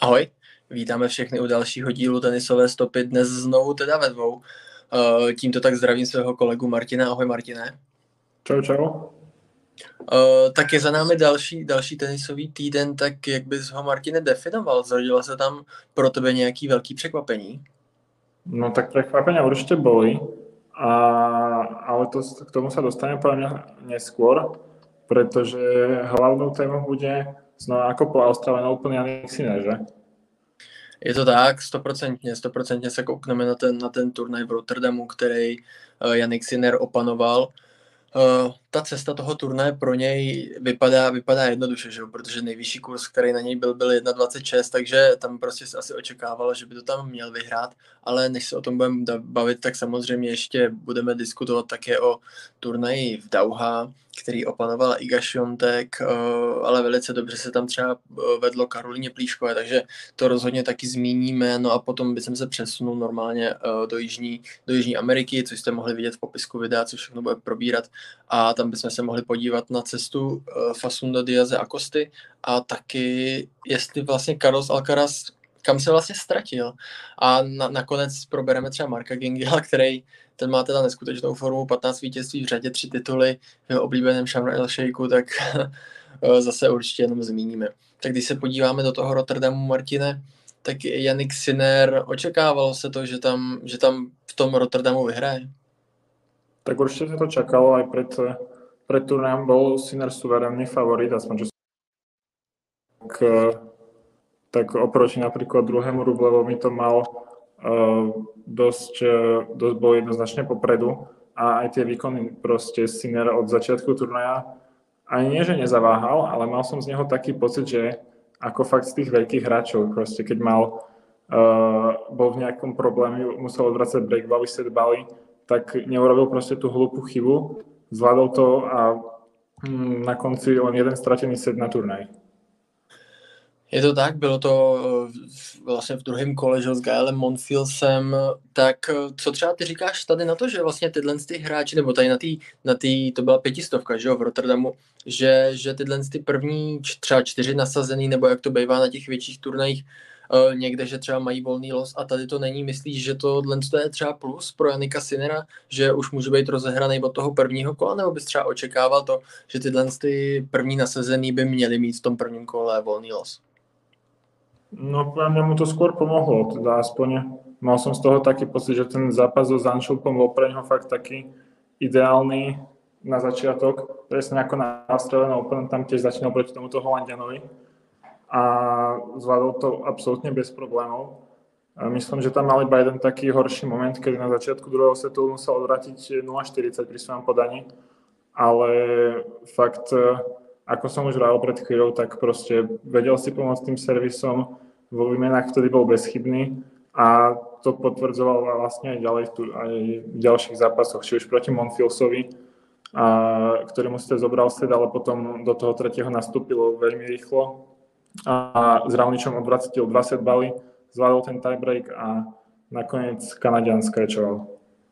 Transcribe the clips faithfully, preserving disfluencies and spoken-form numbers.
Ahoj, vítáme všechny u dalšího dílu tenisové stopy, dnes znovu teda ve dvou. Tímto tak zdravím svého kolegu Martina. Ahoj Martine. Čau, čau. Uh, tak je za námi další, další tenisový týden, tak jak bys ho, Martine, definoval? Zrodilo se tam pro tebe nějaký velký překvapení? No tak prekvapenia určite boli, a, ale to, k tomu sa dostaneme podľa mňa neskôr, pretože hlavnou témou bude znova ako po Australian Open Jannik Sinner, že? Je to tak, stoprocentně, stoprocentně se koukneme na ten, na ten turnaj v Rotterdamu, který uh, Jannik Sinner opanoval. Uh, ta cesta toho turnaje pro něj vypadá, vypadá jednoduše, že? Protože nejvyšší kurz, který na něj byl, byl jedna dvacet šest, takže tam prostě se asi očekávalo, že by to tam měl vyhrát, ale než se o tom budeme bavit, tak samozřejmě ještě budeme diskutovat také o turnaji v Dauha, který opanovala Iga Świątek, uh, ale velice dobře se tam třeba vedlo Karolíně Plíškové, takže to rozhodně taky zmíníme, no a potom bych se přesunul normálně uh, do Jižní, do Jižní Ameriky, což jste mohli vidět v popisku videa, co všechno bude probírat, a tam bychom se mohli podívat na cestu uh, Facundo Diaze Acosty a taky, jestli vlastně Carlos Alcaraz kam se vlastně ztratil. A na, nakonec probereme třeba Marka Gingela, který ten má teda neskutečnou formu, patnáct vítězství v řadě, tři tituly v jeho oblíbeném Sharm el Sheikhu, tak zase určitě jenom zmíníme. Tak když se podíváme do toho Rotterdamu, Martine, tak Jannik Sinner, očekávalo se to, že tam, že tam v tom Rotterdamu vyhraje? Tak určite sa to čakalo, aj pred, pred turnajom bol Sinner suverénny favorit, aspoň čo tak, tak oproti napríklad druhému Rublevovi to mal uh, dosť, uh, dosť bol jednoznačne popredu a aj tie výkony proste Sinner od začiatku turnaja ani nie, že nezaváhal, ale mal som z neho taký pocit, že ako fakt z tých veľkých hráčov, proste keď mal uh, bol v nejakom probléme, musel odvracať breakbally, setbally, tak neurobil proste tú hlúpu chybu, zvládol to a hm, na konci len jeden stratený set na turnaj. Je to tak, bylo to vlastně v druhém kole, že s Gaelem Monfilsem, tak co třeba ty říkáš tady na to, že vlastně tyhle ty hráči, nebo tady na té, na tý, to byla pětistovka, že jo, v Rotterdamu, že, že tyhle ty první třeba čtyři nasazený, nebo jak to bývá na těch větších turnajích, Uh, někde, že třeba mají volný los a tady to není. Myslíš, že tohle je třeba plus pro Jannika Sinnera, že už může být rozehraný od toho prvního kola, nebo bys třeba očekával to, že tyhle ty první nasazený by měli mít v tom prvním kole volný los? No pre mňa mu to skôr pomohlo, teda aspoň mal som z toho taký pocit, že ten zápas so Zandschulpom bol pre ňoho fakt taký ideálny na začiatok, presne ako na Australian Open, tam tiež začínal proti tomuto Holandianovi a zvládol to absolútne bez problémov. A myslím, že tam mal iba jeden taký horší moment, kedy na začiatku druhého setu musel odvratiť nula štyridsať pri svojom podaní, ale fakt, ako som už vravil pred chvíľou, tak proste vedel si pomôcť tým servisom, vo výmenách vtedy bol bezchybný a to potvrdzoval vlastne aj ďalej v, tu, aj v ďalších zápasoch, či už proti Monfilsovi, a, ktorý mu ste zobral set, ale potom do toho tretieho nastúpilo veľmi rýchlo a s Raoničom odvratil dva setbaly, zvládol ten tiebreak a nakonec Kanaďan skrečoval.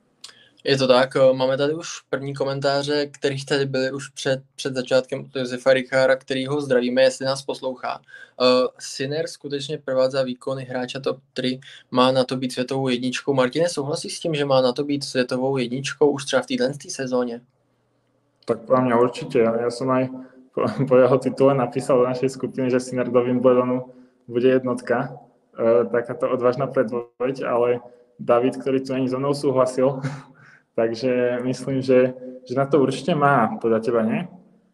Je to tak, máme tady už první komentáře, kterých tady byly už před, před začátkem od Josefa Richára, který ho zdravíme, jestli nás poslouchá. Uh, Sinner skutečně provádza výkony hráča top tři, má na to být světovou jedničkou. Martine, souhlasíš s tím, že má na to být světovou jedničkou už třeba v této sezóně? Tak pro mě určitě. Já jsem aj po, po jeho titule napísal do našej skupiny, že Sinner do Wimbledonu bude jednotka. Uh, takáto odvážna predpoveď, ale David, ktorý tu není so mnou, súhlasil. Takže myslím, že, že na to určitě má, podle teba, ne?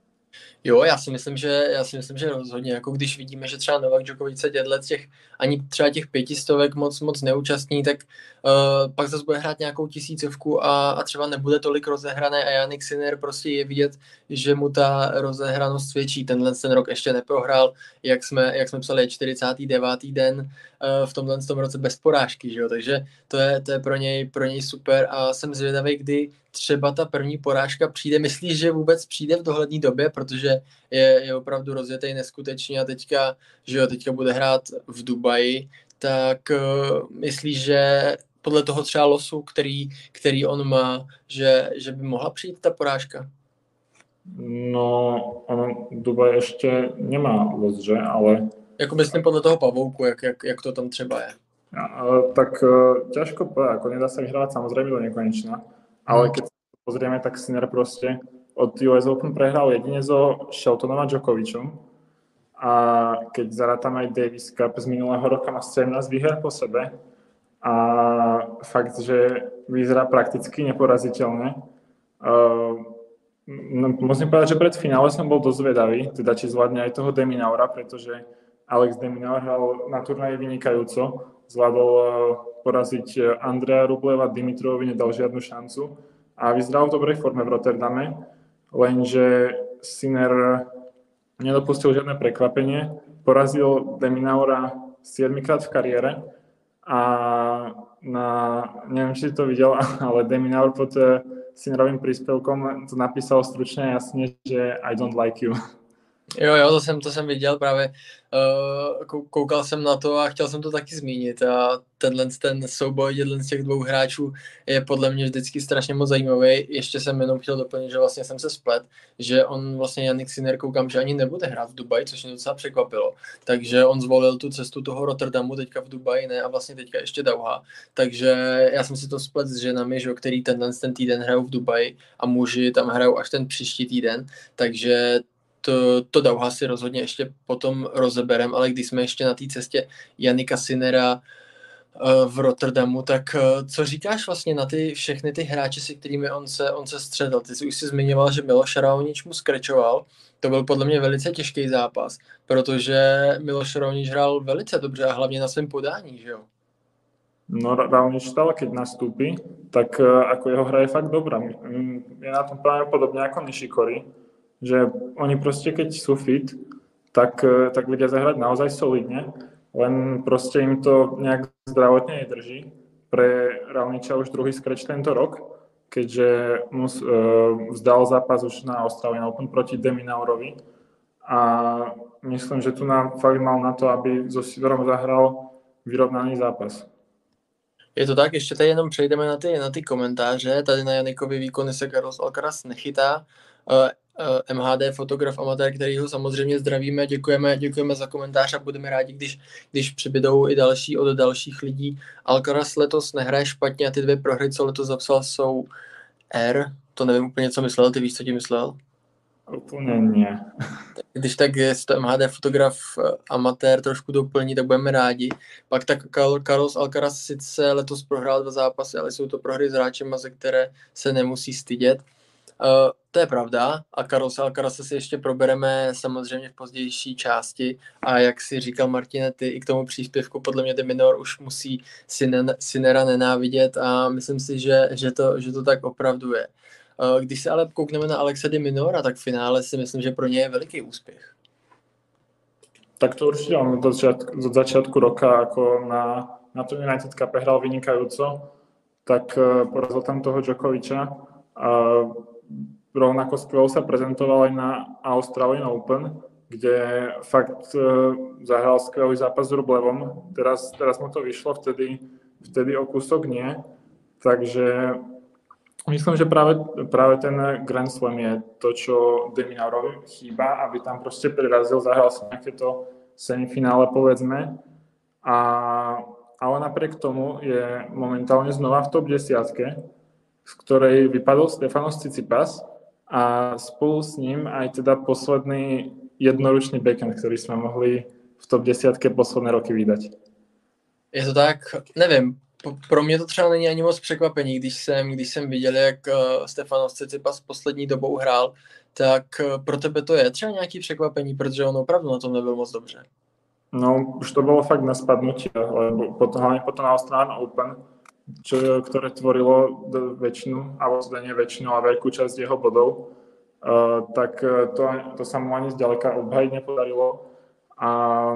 Jo, já si myslím, že já si myslím, že rozhodně, jako když vidíme, že třeba Novak Djokovic se těchto těch, ani třeba těch pětistovek moc, moc neúčastní, tak uh, pak zase bude hrát nějakou tisícovku a, a třeba nebude tolik rozehrané a Jannik Sinner prostě je vidět, že mu ta rozehranost svědčí. Tenhle ten rok ještě neprohrál, jak jsme, jak jsme psali, je čtyřicátý devátý den uh, v tomhle tom roce bez porážky, že jo? Takže to je, to je pro něj, pro něj super a jsem zvědavý, kdy třeba ta první porážka přijde. Myslíš, že vůbec přijde v dohledné době, protože je, je opravdu rozjetý neskutečně a teďka, že jo, teďka bude hrát v Dubaji, tak uh, myslíš, že podle toho třeba losu, který, který on má, že, že by mohla přijít ta porážka? No, ono Dubaj ešte nemá los, že? Ale Jako myslím podle toho pavouku, jak, jak, jak to tam třeba je. Ja, tak uh, ťažko povedať, ako nedá sa vyhrávať samozrejme do nekonečna, ale keď sa pozrieme, tak Sinner proste od U S Open prehral jedine so Sheltonom a Djokovicom a keď zarátame aj Davis Cup z minulého roka, má sedemnásť výher po sebe a fakt, že vyzerá prakticky neporaziteľne. Uh, no, musím povedať, že pred finále som bol dosť zvedavý, teda či zvládne aj toho De Minaura, pretože Alex De Minaur hral na turnaji vynikajúco, zvládol poraziť Andrea Rubleva, Dimitrovovi nedal žiadnu šancu a vyzeral v dobrej forme v Rotterdame, lenže Sinner nedopustil žiadne prekvapenie, porazil De Minaura siedmikrát v kariére a na, neviem, či si to videl, ale De Minaur pod Sinnerovým príspevkom to napísal stručne a jasne, že I don't like you. Jo, jo, to jsem, to jsem viděl právě, uh, koukal jsem na to a chtěl jsem to taky zmínit a tenhle ten souboj z těch dvou hráčů je podle mě vždycky strašně moc zajímavý. Ještě jsem jenom chtěl doplnit, že vlastně jsem se splet, že on vlastně Jannik Sinner koukám, že ani nebude hrát v Dubaji, což mě docela překvapilo. Takže on zvolil tu cestu toho Rotterdamu teďka v Dubaji, ne, a vlastně teďka ještě Dauha. Takže já jsem si to splet s ženami, že, který tenhle ten týden hrajou v Dubaji a muži tam hrajou až ten příští týden, takže To, to Dauha si rozhodně ještě potom rozeberem, ale když jsme ještě na té cestě Jannika Sinnera uh, v Rotterdamu, tak uh, co říkáš vlastně na ty všechny ty hráče, se kterými on se, on se středal? Ty jsi už si zmiňoval, že Miloš Raonic mu skrečoval. To byl podle mě velice těžký zápas, protože Miloš Raonic hrál velice dobře a hlavně na svém podání, že jo? No Raonic stále, keď nastúpi, tak uh, ako jeho hra je fakt dobrá. Je na tom práve podobne ako Nishikori, že oni proste, keď sú fit, tak, tak vedia zahrať naozaj solidne, len proste im to nejak zdravotne nedrží. Pre Raoniča už druhý scratch tento rok, keďže mu uh, vzdal zápas už na Australian Open proti De Minaurovi a myslím, že tu nám fakt mal na to, aby so Sinnerom zahral vyrovnaný zápas. Je to tak, ještě tady jenom přejdeme na ty, na ty komentáře. Tady na Janikovi výkony se Carlos Alcaraz nechytá. Uh, M H D fotograf amatér, kterýho samozřejmě zdravíme, děkujeme, děkujeme za komentář a budeme rádi, když, když přibydou i další od dalších lidí. Alcaraz letos nehraje špatně a ty dvě prohry, co letos zapsal, jsou R. To nevím úplně, co myslel, ty víš, co ti myslel? Úplně ne. Když tak je to M H D fotograf amatér trošku doplní, tak budeme rádi. Pak tak Carlos Alcaraz sice letos prohrál dva zápasy, ale jsou to prohry s hráčem, ze které se nemusí stydět. Uh, to je pravda a Carlos Alcaraz si ještě probereme samozřejmě v pozdější části a jak si říkal Martine, ty i k tomu příspěvku podle mě De Minaur už musí Sinnera nenávidět a myslím si, že, že, to, že to tak opravdu je. Uh, když se ale koukneme na Alexa De Minaura, tak v finále si myslím, že pro něj je veliký úspěch. Tak to určite on od začiatku, od začiatku roka ako na, na to United Cup hral vynikajúco, tak uh, porazil tam toho Djokoviča a rovnako skvelo sa prezentoval aj na Australian Open, kde fakt uh, zahral skvelý zápas s Rublevom. Teraz, teraz mu to vyšlo, vtedy, vtedy o kúsok nie. Takže myslím, že práve, práve ten Grand Slam je to, čo De Minaurovi chýba, aby tam proste prirazil, zahral si nejaké to semifinále, povedzme. A, ale napriek tomu je momentálne znova v top desiatke, z ktorej vypadol Stefanos Tsitsipas a spolu s ním aj teda posledný jednoručný backhand, ktorý sme mohli v top desiatke posledné roky vydať. Je to tak, nevím, pro mě to třeba není ani moc překvapení, když jsem, když jsem viděl, jak uh, Stefanos Tsitsipas poslední dobou hrál, tak uh, pro tebe to je třeba nějaký překvapení, protože on opravdu na tom nebyl moc dobře. No, už to bolo fakt na spadnutie, lebo potom, hlavne potom na Australian Open, čo, ktoré tvorilo väčšinu, alebo teda nie väčšinu, ale veľkú časť jeho bodov, uh, tak to, to sa mu ani zďaleka obhajiť nepodarilo. A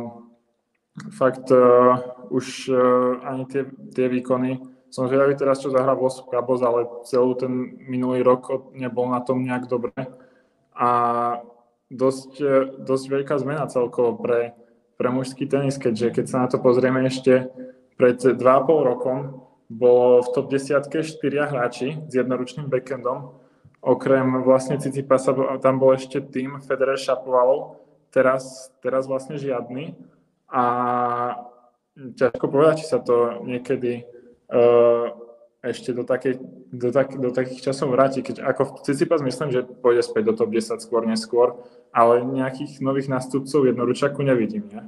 fakt uh, už uh, ani tie, tie výkony, som zvedavý teraz, čo zahrá Vos Cabos, ale celý ten minulý rok nebol na tom nejak dobre. A dosť, dosť veľká zmena celkovo pre, pre mužský tenis, keďže keď sa na to pozrieme ešte pred dva a pol rokom, bolo v top desiatke štyria hráči s jednoručným backendom. Okrem vlastne Tsitsipasa tam bol ešte tým Federer Shapovalov, teraz, teraz vlastne žiadny. a ťažko povedať, či sa to niekedy uh, ešte do, takej, do, tak, do takých časov vráti. Keď ako Tsitsipas myslím, že pôjde späť do top desať skôr neskôr, ale nejakých nových nástupcov jednoručáku nevidím, ne?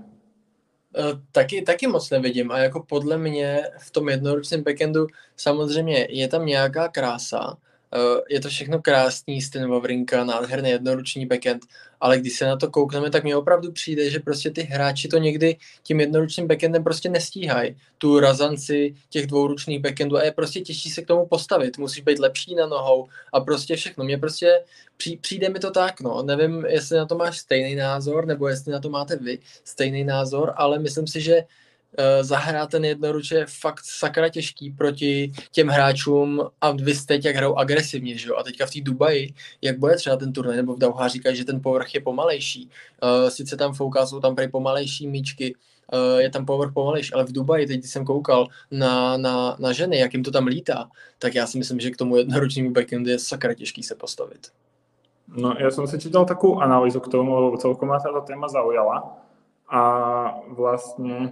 Taky, taky moc nevidím a jako podle mě v tom jednoručném backendu samozřejmě je tam nějaká krása, je to všechno krásný, Stan Wawrinka, nádherný jednoruční backend, ale když se na to koukneme, tak mně opravdu přijde, že prostě ty hráči to někdy tím jednoručným backendem prostě nestíhají. Tu razanci těch dvouručných backendů a je prostě těžší se k tomu postavit. Musíš být lepší na nohou a prostě všechno. Mně prostě přijde mi to tak, no. Nevím, jestli na to máš stejný názor, nebo jestli na to máte vy stejný názor, ale myslím si, že zahrát ten jednoruč je fakt sakra těžký proti těm hráčům a vy jste jak hrajou agresivně, že jo? A teďka v té Dubaji, jak bude třeba ten turnaj, nebo v Dauhá říkají, že ten povrch je pomalejší. Uh, sice tam fouká, jsou tam prý pomalejší míčky, uh, je tam povrch pomalejší, ale v Dubaji, teď jsem koukal na, na, na ženy, jak jim to tam lítá, tak já si myslím, že k tomu jednoručnímu backенdu je sakra těžký se postavit. No, ja som si čítal takú analýzu k tomu, lebo celkom ma táto téma zaujala a vlastne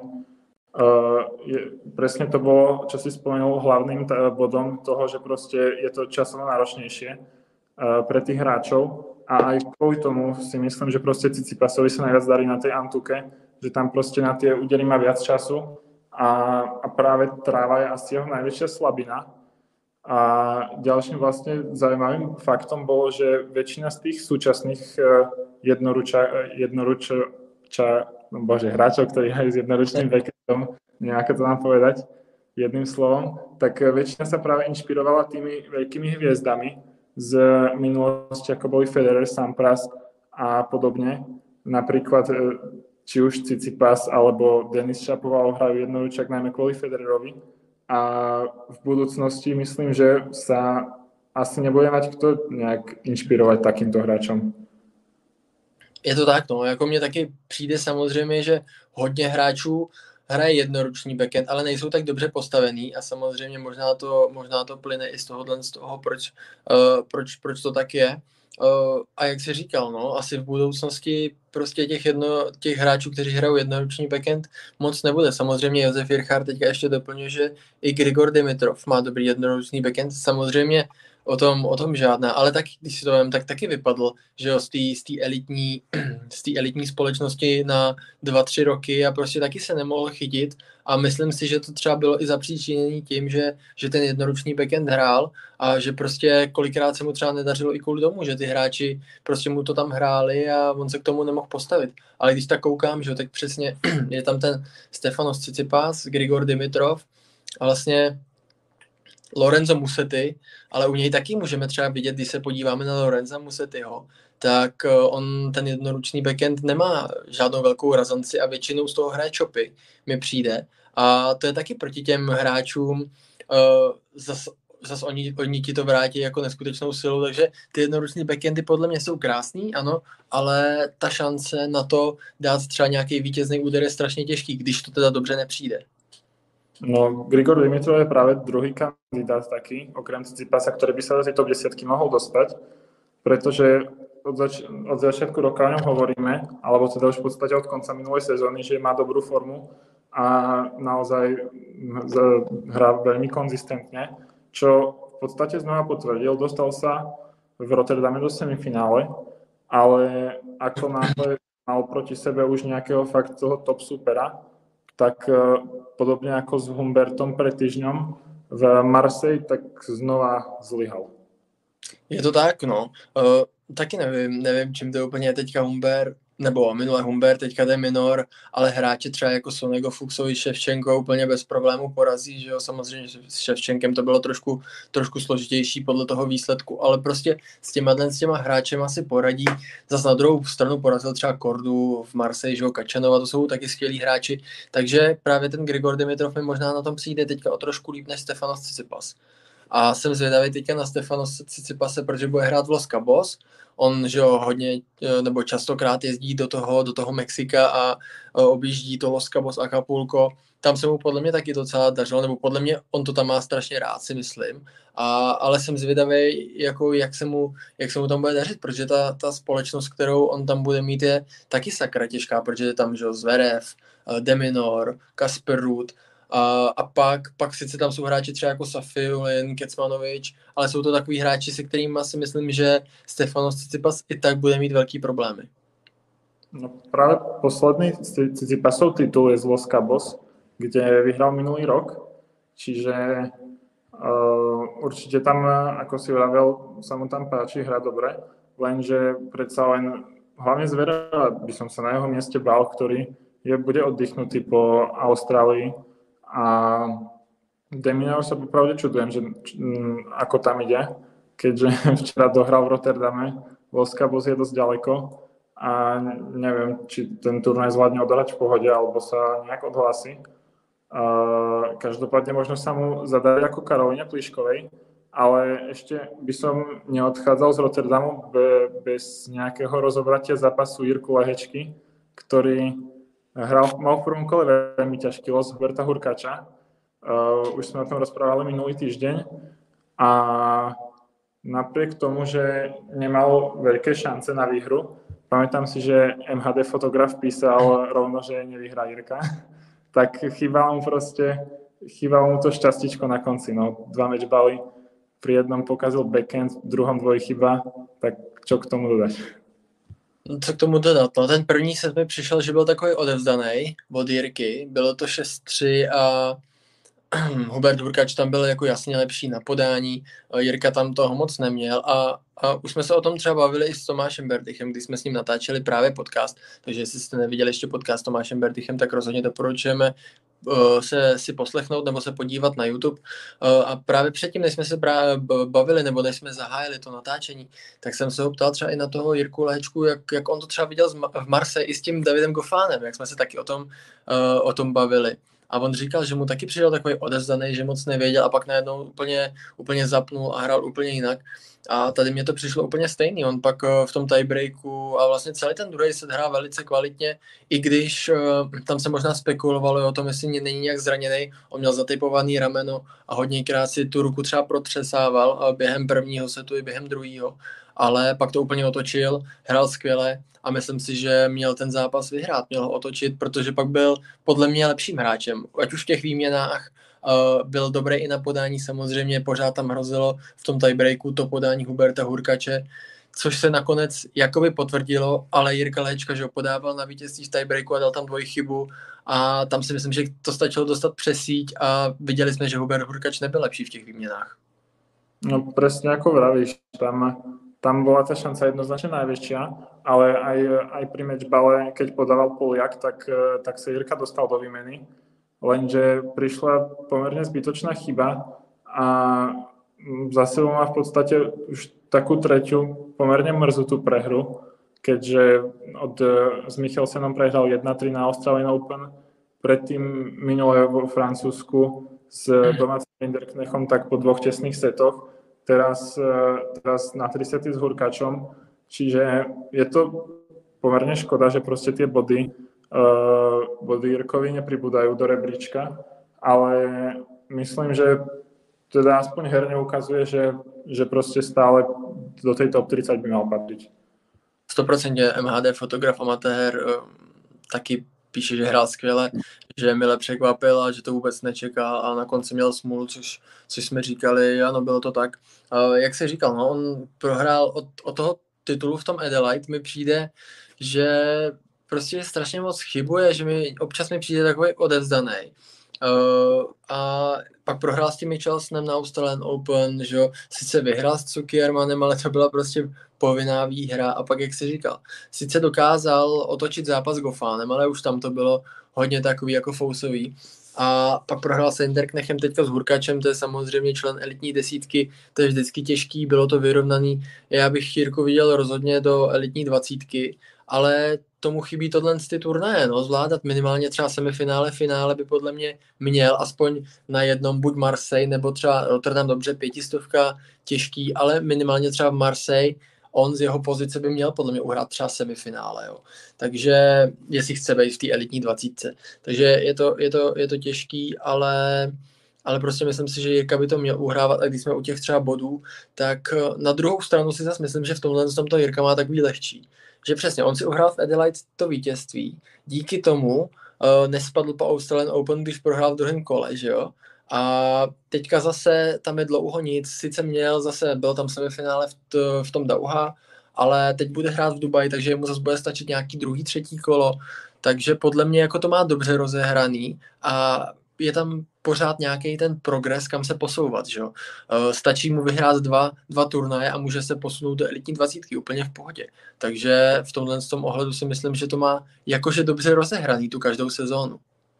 Uh, je, presne to bolo, čo si spomenul, hlavným t- bodom toho, že proste je to časovo náročnejšie uh, pre tých hráčov a aj kvôli tomu si myslím, že proste Tsitsipasovi sa najviac darí na tej Antuke, že tam proste na tie údery má viac času a, a práve tráva je asi jeho najväčšia slabina. A ďalším vlastne zaujímavým faktom bolo, že väčšina z tých súčasných uh, jednoruča, jednoruča no bože, hráčov, ktorí hrajú s jednoručným backendom, nejako to mám povedať jedným slovom, tak väčšina sa práve inšpirovala tými veľkými hviezdami z minulosti, ako boli Federer, Sampras a podobne. Napríklad či už Tsitsipas alebo Denis Shapovalov hrajú jednoručák najmä kvôli Federerovi a v budúcnosti myslím, že sa asi nebude mať kto nejak inšpirovať takýmto hráčom. Je to tak, no, jako mně taky přijde samozřejmě, že hodně hráčů hraje jednoruční backend, ale nejsou tak dobře postavený a samozřejmě možná to, možná to plyne i z tohohle, z toho, proč, uh, proč, proč to tak je. Uh, a jak jsi říkal, no, asi v budoucnosti prostě těch, jedno, těch hráčů, kteří hrajou jednoruční backend, moc nebude. Samozřejmě Josef Jirchár teďka ještě doplňuje, že i Grigor Dimitrov má dobrý jednoruční backend. Samozřejmě O tom, o tom žádná, ale tak, když si to vím, tak taky vypadl, že jo, z té elitní, z té elitní společnosti na dva, tři roky a prostě taky se nemohl chytit a myslím si, že to třeba bylo i zapříčinění tím, že, že ten jednoruční backend hrál a že prostě kolikrát se mu třeba nedařilo i kvůli tomu, že ty hráči prostě mu to tam hráli a on se k tomu nemohl postavit. Ale když tak koukám, že jo, tak přesně je tam ten Stefanos Tsitsipas, Grigor Dimitrov a vlastně Lorenzo Musetti, ale u něj taky můžeme třeba vidět, když se podíváme na Lorenza Musettiho, tak on ten jednoručný backend nemá žádnou velkou razanci a většinou z toho hraje čopy, mi přijde. A to je taky proti těm hráčům, uh, zas, zas oni, oni ti to vrátí jako neskutečnou silu, takže ty jednoruční backendy podle mě jsou krásný, ano, ale ta šance na to dát třeba nějaký vítězný úder je strašně těžký, když to teda dobře nepřijde. No, Grigor Dimitrov je práve druhý kandidát taký, okrem Tsitsipasa, ktorý by sa do tej top desiatky mohol dostať, pretože od, zač- od začiatku roka o ňom hovoríme, alebo teda už v podstate od konca minulej sezóny, že má dobrú formu a naozaj hrá veľmi konzistentne, čo v podstate znova potvrdil. Dostal sa v Rotterdame do semifinále, ale ako náhle mal proti sebe už nejakého fakt toho top supera, tak podobne ako s Humbertom pred týždňom v Marseille, tak znova zlyhal. Je to tak, no. Uh, taky nevím, nevím, čím to je úplně teďka Humbert, nebo minule Humbert, teďka jde minor, ale hráče třeba jako Sonego, Fuchsovi, Ševčenko úplně bez problémů porazí, že jo, samozřejmě s Ševčenkem to bylo trošku, trošku složitější podle toho výsledku, ale prostě s těma, s těma hráčem asi poradí. Zas na druhou stranu porazil třeba Kordu v Marseille, že jo, Kačanova, to jsou taky skvělí hráči, takže právě ten Grigor Dimitrov mi možná na tom přijde teďka o trošku líp než Stefanos Tsitsipas. A jsem zvědavý teďka na Stefanos Tsitsipase, protože bude hrát v Los Cabos. On, že jo, hodně nebo častokrát jezdí do toho, do toho Mexika a objíždí to Los Cabos, Acapulco. Tam se mu podle mě taky docela dařilo, nebo podle mě on to tam má strašně rád, si myslím. A, ale jsem zvědavý, jako jak, se mu, jak se mu tam bude dařit, protože ta, ta společnost, kterou on tam bude mít, je taky sakra těžká, protože je tam, že jo, Zverev, Deminor, Kasper Ruud, a, a pak, pak sice tam jsou hráči třeba jako Safi, Julien, Kecmanovič, ale jsou to takový hráči, se kterými si myslím, že Stefanos Tsitsipas i tak bude mít velký problémy. No práve posledný Tsitsipasov titul je z Los Cabos, kde vyhral minulý rok, čiže uh, určite tam, ako si vravel, sa mu tam páči, hrá dobre, lenže predsa len, hlavne Zvereva by som sa na jeho mieste bál, ktorý je, bude oddychnutý po Austrálii a Deminor sa popravde čudujem, že m, ako tam ide, keďže včera dohral v Rotterdame, Los Cabos je dosť ďaleko a neviem, či ten turnaj zvládne odohrať v pohode, alebo sa nejak odhlási. Uh, každopádne možno sa mu zadarí ako Karolíne Pliškovej, ale ešte by som neodchádzal z Rotterdamu be, bez nejakého rozobratia zápasu Jirku Lehečky, ktorý hral, mal v prvom kole veľmi ťažký los Huberta Hurkača. Uh, už sme o tom rozprávali minulý týždeň a napriek tomu, že nemal veľké šance na výhru, pamätám si, že em há dé fotograf písal rovno, že nevyhrá Jirka, tak chýbalo mu proste, chýbalo mu to šťastičko na konci. No, dva matchbally, pri jednom pokazil backhand, v druhom dvojchyba, tak čo k tomu dodať? Co k tomu dodat? No, ten první set mi přišel, že byl takový odevzdaný od Jirky. Bylo to šest tři a Hubert Hurkač tam byl jako jasně lepší na podání, Jirka tam toho moc neměl a, a už jsme se o tom třeba bavili i s Tomášem Berdychem, když jsme s ním natáčeli právě podcast, takže jestli jste neviděli ještě podcast s Tomášem Berdychem, tak rozhodně doporučujeme uh, se si poslechnout nebo se podívat na YouTube uh, a právě předtím, než jsme se právě bavili nebo než jsme zahájili to natáčení, tak jsem se ho ptal třeba i na toho Jirku Lehečku, jak, jak on to třeba viděl v Marseille i s tím Davidem Goffánem, jak jsme se taky o tom, uh, o tom bavili. A on říkal, že mu taky přišel takový odevzdaný, že moc nevěděl a pak najednou úplně, úplně zapnul a hrál úplně jinak. A tady mě to přišlo úplně stejný. On pak v tom tiebreaku a vlastně celý ten druhý set hrál velice kvalitně, i když tam se možná spekulovalo o tom, jestli není nějak zraněný. On měl zatejpovaný rameno a hodněkrát si tu ruku třeba protřesával během prvního setu i během druhého. Ale pak to úplně otočil, hrál skvěle a myslím si, že měl ten zápas vyhrát, měl ho otočit, protože pak byl podle mě lepším hráčem, ať už v těch výměnách, uh, byl dobrý i na podání, samozřejmě pořád tam hrozilo v tom tiebreaku to podání Huberta Hurkače, což se nakonec jakoby potvrdilo, ale Jirka Lehečka, že ho podával na vítězství v tiebreaku a dal tam dvojchybu a tam si myslím, že to stačilo dostat přes síť a viděli jsme, že Hubert Hurkač nebyl lepší v těch výměnách. No presne ako vravíš, tam Tam bola tá šanca jednoznačne najväčšia, ale aj, aj pri matchballe, keď podával Poliak, tak, tak sa Jirka dostal do výmeny. Lenže prišla pomerne zbytočná chyba a za sebou má v podstate už takú treťu pomerne mrzutú prehru, keďže od, s Michelsenom prehral jedna tri na Australian Open, predtým minulé vo Francúzsku s domácim Rinderknechom tak po dvoch tesných setoch. Teraz, teraz na tri sety s Hurkačom, čiže je to pomerne škoda, že proste tie body, uh, body Jirkovi nepribúdajú do rebríčka, ale myslím, že teda aspoň herne ukazuje, že, že proste stále do tej top tridsať by mal patriť. sto procent em há dé fotograf amatér uh, taky píše, že hrál skvěle, že mile překvapil a že to vůbec nečekal a na konci měl smůlu, což, což jsme říkali, ano, bylo to tak. Uh, jak se říkal, no, on prohrál od, od toho titulu v tom Adelaide, mi přijde, že prostě strašně moc chybuje, že mi občas mi přijde takový odevzdaný. Uh, a pak prohrál s tím Michelsonem na Australian Open, že jo, sice vyhrál s Cukiermanem, ale to byla prostě povinná výhra a pak, jak jsi říkal, sice dokázal otočit zápas s Goffánem, ale už tam to bylo hodně takový jako fousový. A pak prohrál s Rinderknechem teďka s Hurkačem, to je samozřejmě člen elitní desítky, to je vždycky těžký, bylo to vyrovnaný. Já bych Jirku viděl rozhodně do elitní dvacítky ale tomu chybí tohle ty turnaje, no, zvládat minimálně třeba semifinále, finále by podle mě měl aspoň na jednom, buď Marseille, nebo třeba Rotterdam, dobře, pětistovka, těžký, ale minimálně třeba v Marseille, on z jeho pozice by měl podle mě uhrát třeba semifinále, jo. Takže jestli chce být v té elitní dvacítce. Takže je to, je to, je to těžký, ale, ale prostě myslím si, že Jirka by to měl uhrávat, a když jsme u těch třeba bodů, tak na druhou stranu si zase myslím, že v tomhle to Jirka má takový lehčí. Že přesně, on si uhrál v Adelaide to vítězství, díky tomu uh, nespadl po Australian Open, když prohrál v druhém kole, že jo. A teďka zase tam je dlouho nic, sice měl zase, byl tam semifinále v, t, v tom Dauha, ale teď bude hrát v Dubaji, takže mu zase bude stačit nějaký druhý, třetí kolo, takže podle mě jako to má dobře rozehraný a je tam pořád nějaký ten progres, kam se posouvat, že jo. Stačí mu vyhrát dva, dva turnaje a může se posunout do elitní dvacítky úplně v pohodě. Takže v tomhle tom ohledu si myslím, že to má jakože dobře rozehraný tu každou sezónu.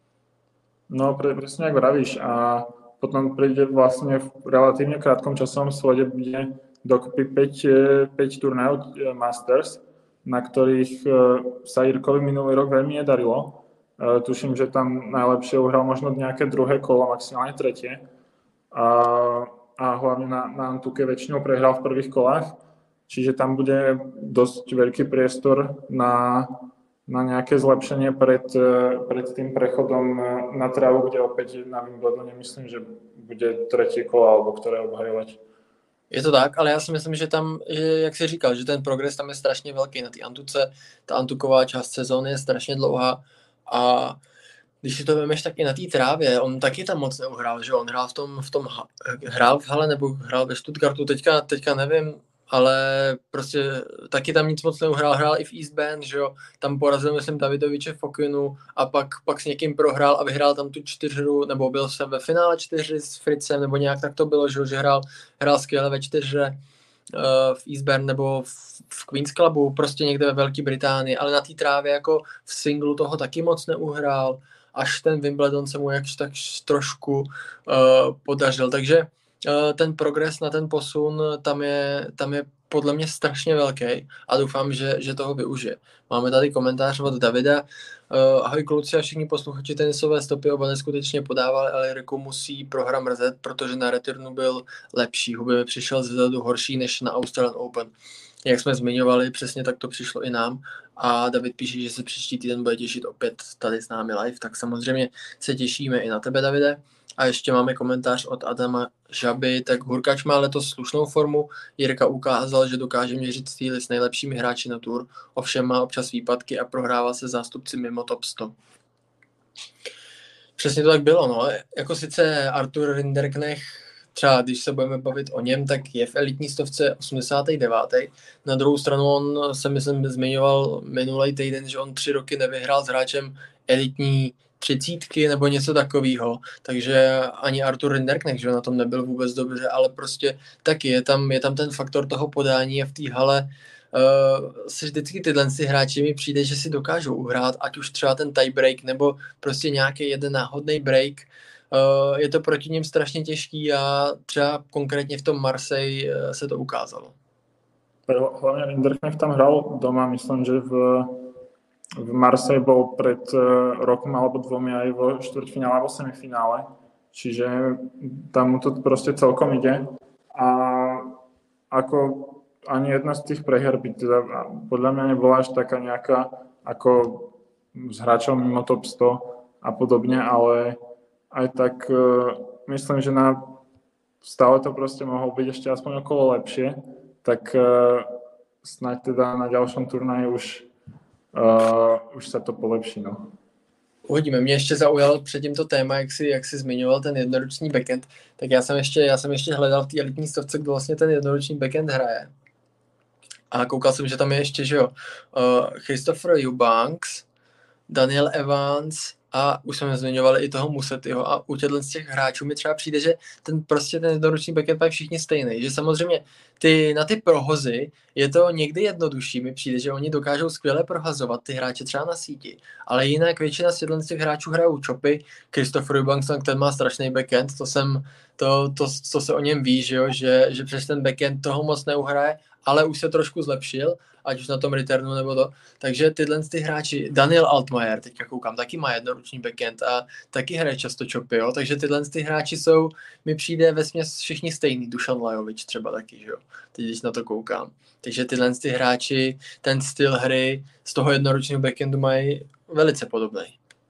No, pre, presne ako vravíš. A potom príde vlastne v relatívne krátkom časovom slede bude dokopy päť, päť turnajov Masters, na ktorých sa Jirkovi minulý rok veľmi nedarilo. Tuším, že tam najlepšie uhral možno nejaké druhé kolo, maximálne tretie. A, a hlavne na, na Antuke väčšinou prehral v prvých kolách. Čiže tam bude dosť veľký priestor na... na nejaké zlepšenie pred, pred tým prechodom na trávu, kde opäť na Wimbledone myslím, že bude tretie kolo, alebo ktoré obhajovať. Je to tak, ale já si myslím, že tam, že, jak jsi říkal, že ten progres tam je strašně velký na té Antuce, ta Antuková část sezóny je strašně dlouhá a když si to vemeš tak i na té trávě, on taky tam moc neuhrál, že on hrál v tom, v tom hrál v hale nebo hrál ve Stuttgartu, teďka, teďka nevím, ale prostě taky tam nic moc neuhrál, hrál i v East Bend, že jo, tam porazil, myslím, Davidoviče Fokinu a pak, pak s někým prohrál a vyhrál tam tu čtyřhru, nebo byl jsem ve finále čtyři s Fritzem, nebo nějak tak to bylo, že, jo, že hrál, hrál skvěle ve čtyřhře uh, v East Bend nebo v, v Queen's Clubu, prostě někde ve Velké Británii, ale na té trávě jako v singlu toho taky moc neuhrál, až ten Wimbledon se mu jakž tak trošku uh, podařil, takže ten progres na ten posun, tam je, tam je podle mě strašně velký a doufám, že, že toho využije. Máme tady komentář od Davida. Ahoj kluci a všichni posluchači, tenisové stopy oba neskutečně podávali, ale Jirku musí prohra mrzet, protože na returnu byl lepší. Huby mi přišel zezadu horší než na Australian Open. Jak jsme zmiňovali, přesně tak to přišlo i nám. A David píše, že se příští týden bude těšit opět tady s námi live, tak samozřejmě se těšíme i na tebe, Davide. A ještě máme komentář od Adama Žaby, tak Hurkač má letos slušnou formu, Jirka ukázal, že dokáže měřit styly s nejlepšími hráči na tour, ovšem má občas výpadky a prohrává se zástupci mimo top sto. Přesně to tak bylo, no. Jako sice Artur Rinderknech, třeba když se budeme bavit o něm, tak je v elitní stovce osmdesátý devátý Na druhou stranu on se, myslím, zmiňoval minulý týden, že on tři roky nevyhrál s hráčem elitní třicítky nebo něco takového, takže ani Artur Rinderknech, že na tom nebyl vůbec dobře, ale prostě taky je tam, je tam ten faktor toho podání a v té hale uh, se vždycky tyhle si hráči mi přijde, že si dokážou uhrát, ať už třeba ten tie break nebo prostě nějaký jeden náhodný break. Uh, je to proti ním strašně těžký a třeba konkrétně v tom Marseille uh, se to ukázalo. Hlavně Rinderknech tam hrál doma, myslím, že v v Marseille bol pred rokom alebo dvomi aj vo štvrťfinále alebo semifinále, čiže tam mu to proste celkom ide a ako ani jedna z tých prehier by teda podľa mňa nebola až taká nejaká ako s hráčom mimo top sto a podobne, ale aj tak myslím, že na stále to proste mohol byť ešte aspoň okolo lepšie, tak snáď teda na ďalšom turnaji už Uh, už se to polepší, no. Uvidíme. Mě ještě zaujalo předtím to téma, jak jsi, jak jsi zmiňoval ten jednoruční backend, tak já jsem ještě, já jsem ještě hledal v té elitní stovce, kdo vlastně ten jednoruční backend hraje. A koukal jsem, že tam je ještě, že jo, uh, Christopher Eubanks, Daniel Evans a už jsme zmiňovali i toho Musettyho a u těchto z těch hráčů mi třeba přijde, že ten prostě ten jednoruční backend je všichni stejný, že samozřejmě ty, na ty prohozy je to někdy jednodušší, mi přijde, že oni dokážou skvěle prohazovat ty hráče třeba na síti, ale jinak většina z těchto z těch hráčů hrajou chopy, Christopher Eubanks, ten má strašný backend, to jsem, to, to, co se o něm ví, že jo, že, že přes ten backend toho moc neuhraje, ale už se trošku zlepšil ať už na tom returnu nebo to. Takže tyhle ty hráči, Daniel Altmaier, teďka koukám, taky má jednoruční backhand a taky hraje často chopy, jo, takže tyhle ty hráči jsou, mi přijde vesměs všichni stejný, Dušan Lajovič třeba taky, že jo, teď když na to koukám. Takže tyhle ty hráči, ten styl hry z toho jednoručního backhandu mají velice podobný.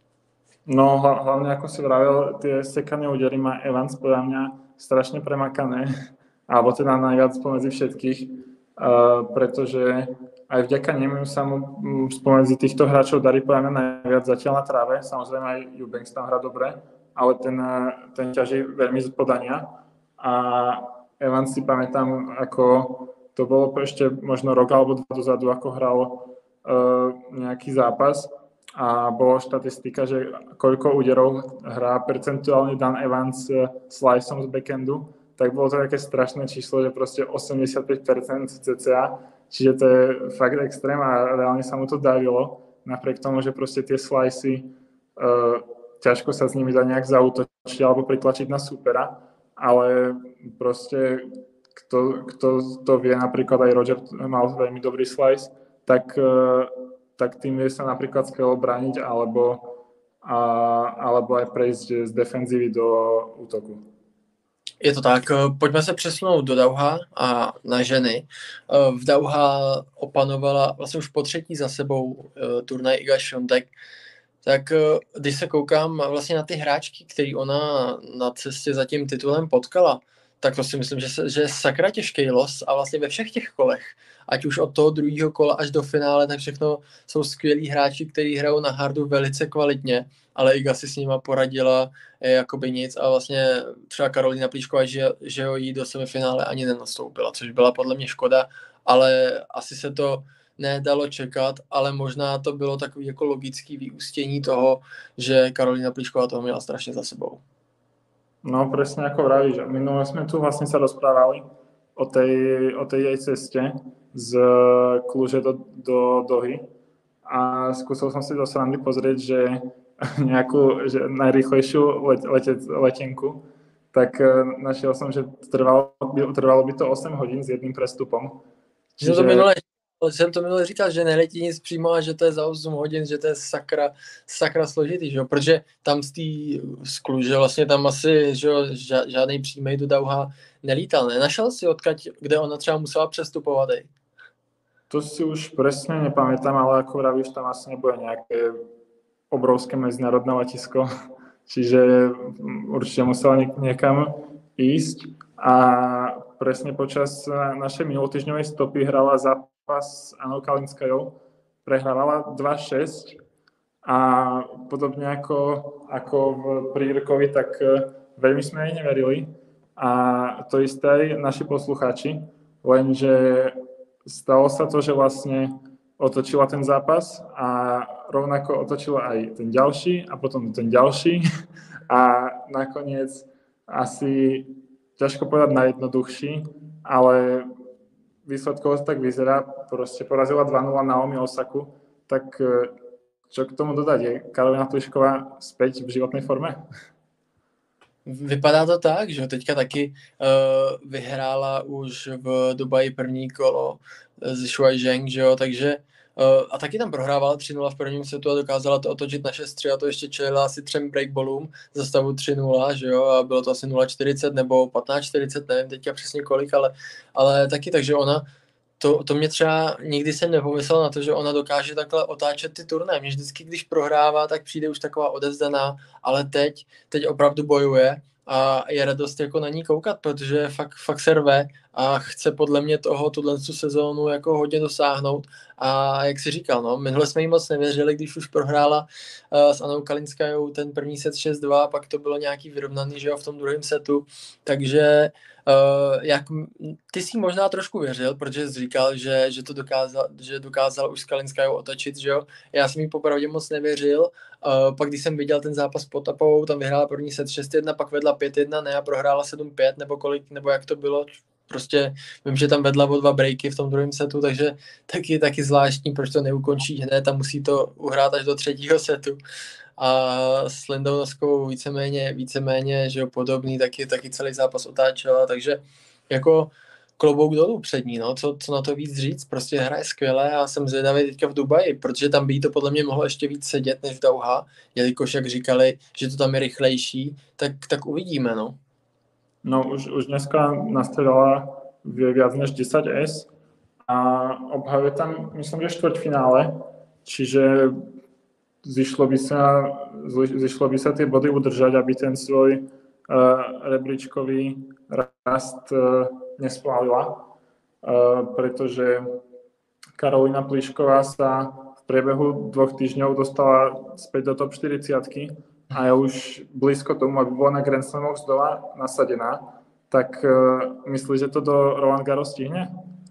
No, hlavne ako si vravel, tie sekané údery má Evans podľa mňa strašne premakané, alebo teda najviac spomedzi všetkých, uh, pretože aj vďaka nemu sa mu spomedzi týchto hráčov darí podľa mňa najviac zatiaľ na tráve. Samozrejme aj Eubanks tam hrá dobre, ale ten, ten ťaží veľmi z podania. A Evans si pamätám, ako to bolo ešte možno rok alebo dva dozadu, ako hral uh, nejaký zápas, a bola štatistika, že koľko úderov hrá percentuálne Dan Evans sliceom z backhandu, tak bolo to také strašné číslo, že proste osemdesiatpäť percent cca, čiže to je fakt extrém a reálne sa mu to darilo, napriek tomu, že proste tie slicy uh, ťažko sa s nimi dá nejak zaútočiť alebo pritlačiť na supera, ale proste kto, kto to vie, napríklad aj Roger mal veľmi dobrý slice, tak uh, tak tým vie sa napríklad skvelo brániť alebo, a, alebo aj prejsť z defenzívy do útoku. Je to tak, pojďme se přesunout do Dauha a na ženy. V Dauha opanovala vlastně už po třetí za sebou turnaj Iga Świątek, tak když se koukám vlastně na ty hráčky, který ona na cestě za tím titulem potkala, tak to si myslím, že, se, že je sakra těžký los a vlastně ve všech těch kolech, ať už od toho druhého kola až do finále, tak všechno jsou skvělí hráči, kteří hrajou na hardu velice kvalitně, ale Iga si s nima poradila je, jakoby nic a vlastně třeba Karolína Plíšková, že, že ho jí do semifinále ani nenastoupila, což byla podle mě škoda, ale asi se to nedalo čekat, ale možná to bylo takový jako logický vyústění toho, že Karolína Plíšková toho měla strašně za sebou. No presne ako vravíš, minule sme tu vlastne sa rozprávali o tej, o tej jej ceste z Kluže do, do Dohy a skúsil som si do srandy pozrieť, že nejakú že najrýchlejšiu let, letec, letenku, tak našiel som, že trvalo, trvalo by to osem hodín s jedným prestupom. Čiže... To minule, jsem to minule říkal, že neletí nic přímo a že to je za osm hodin, že to je sakra, sakra složitý, že jo? Protože tam z té Kluže vlastně tam asi že jo, žádný přímej do Dauha nelítal. Nenašel si odkaď, kde ona třeba musela přestupovat? Ej? To si už presne nepamätám, ale ako vravíš, tam asi nebude nejaké obrovské medzinárodné letisko, čiže určite musela niekam ísť a presne počas našej minulotýždňovej stopy hrala zápas s Anou Kalinskajou, prehrávala dva šesť a podobne ako, ako v Prírkovi, tak veľmi sme jej neverili a to isté aj naši poslucháči, lenže stalo sa to, že vlastne otočila ten zápas a rovnako otočila aj ten ďalší a potom ten ďalší a nakoniec asi ťažko povedať najjednoduchší, ale výsledkovo tak vyzerá, proste porazila dva nula Naomi Osaku, tak čo k tomu dodať? Je Karolína Plíšková späť v životnej forme? Vypadá to tak, že teďka taky uh, vyhrála už v Dubaji první kolo s Shuai Zheng, že jo, takže uh, a taky tam prohrávala tři nula v prvním setu a dokázala to otočit na šest tři a to ještě čelila asi třem breakballům za stavu tři nula, že jo, a bylo to asi nula čtyřicet nebo patnáct čtyřicet, nevím teďka přesně kolik, ale, ale taky, takže ona To, to mě třeba nikdy jsem nepomyslel na to, že ona dokáže takhle otáčet ty turnaje. Mě vždycky, když prohrává, tak přijde už taková odevzdaná, ale teď, teď opravdu bojuje a je radost jako na ní koukat, protože fakt, fakt se rve a chce podle mě toho tuhle sezónu jako hodně dosáhnout a jak si říkal, no, minule jsme jí moc nevěřili, když už prohrála uh, s Anou Kalinskajou ten první set šest dva, pak to bylo nějaký vyrovnaný, že jo, v tom druhém setu, takže Uh, jak, ty si možná trošku věřil, protože jsi říkal, že, že to dokázal, že dokázal už s Kalinskajou otočit, že jo? Já jsem jí popravdě moc nevěřil, uh, pak když jsem viděl ten zápas pod Tapovou, tam vyhrála první set šest jedna, pak vedla pět jedna, ne, a prohrála sedm pět, nebo kolik, nebo jak to bylo, prostě vím, že tam vedla o dva breaky v tom druhém setu, takže taky, taky zvláštní, proč to neukončí hned a musí to uhrát až do třetího setu. A s Lindou Noskovou víceméně, víceméně, že jo, podobný, taky, taky celý zápas otáčela, takže jako klobouk dolů před ní, no, co, co na to víc říct, prostě hraje skvěle a jsem zvědavý teďka v Dubaji, protože tam by jí to podle mě mohlo ještě víc sedět než v Dauha, jelikož jak říkali, že to tam je rychlejší, tak, tak uvidíme, no. No už, už dneska nastredala viac než desať es a obhajuje tam, myslím, že štvrťfinále, čiže zišlo by sa, zišlo by sa tie body udržať, aby ten svoj uh, rebríčkový rast uh, nespálila, uh, pretože Karolína Plišková sa v priebehu dvoch týždňov dostala späť do top štyridsiatky a je už blízko tomu, aby bola na Grand Slamoch znova nasadená. Tak uh, myslíš, že to do Roland Garros stihne?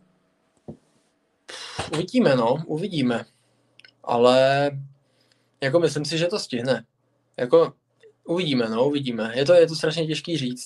Uvidíme, no, uvidíme. Ale jako myslím si, že to stihne. Jako uvidíme, no, uvidíme. Je to, je to strašně těžký říct.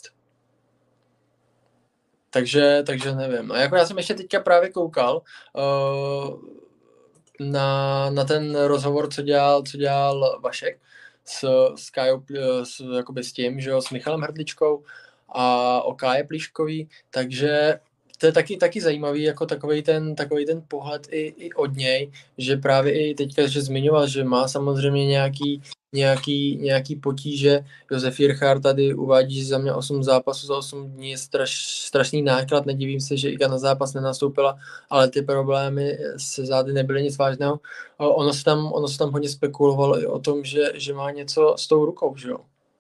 Takže, takže nevím. A jako já jsem ještě teďka právě koukal uh, na, na ten rozhovor, co dělal, co dělal Vašek s, s, Kajou, s, jakoby s tím, že jo, s Michalem Hrdličkou a o Káje Pliškový, takže to je taky, taky zajímavý, jako takový ten, takový ten pohled i, i od něj, že právě i teďka, že zmiňoval, že má samozřejmě nějaký, nějaký, nějaký potíže. Josef Jirchár tady uvádí, že za mě osm zápasů za osm dní je straš, strašný náklad, nedivím se, že Iga na zápas nenastoupila, ale ty problémy se zády nebyly nic vážného. Ono se tam, ono se tam hodně spekulovalo i o tom, že, že má něco s tou rukou, že jo?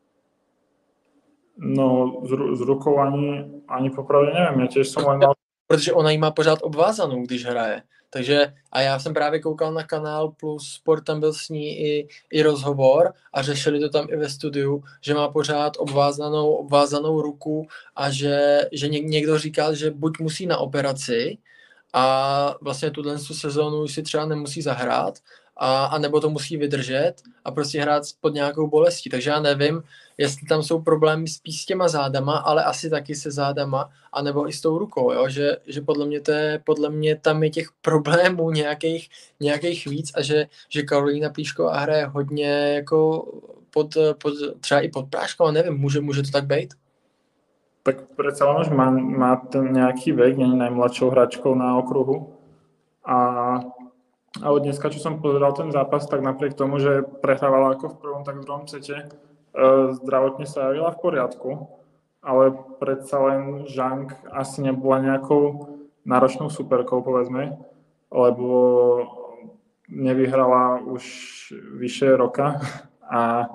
No, z, z rukou ani, ani popravdě nevím, já těž jsem len mal... Protože ona ji má pořád obvázanou, když hraje. Takže, a já jsem právě koukal na Kanál Plus Sport, tam byl s ní i, i rozhovor a řešili to tam i ve studiu, že má pořád obvázanou, obvázanou ruku a že, že někdo říkal, že buď musí na operaci a vlastně tuhle sezónu už si třeba nemusí zahrát, a, a nebo to musí vydržet a prostě hrát pod nějakou bolestí. Takže já nevím, jestli tam jsou problémy spíš s těma zádama, ale asi taky se zádama, anebo i s tou rukou, jo? Že, že podle mě to je, podle mě tam je těch problémů nějakých, nějakých víc a že, že Karolína Plíšková hraje hodně jako pod, pod, třeba i pod práškou, nevím, může, může to tak být? Tak predsa len už má, má ten nejaký vek, nie je najmladšou hračkou na okruhu a ale dneska, čo som pozeral ten zápas, tak napriek tomu, že prehrávala ako v prvom, tak v druhom sete, zdravotne sa javila v poriadku, ale predsa len Zhang asi nebola nejakou náročnou superkou, povedzme, lebo nevyhrala už vyše roka a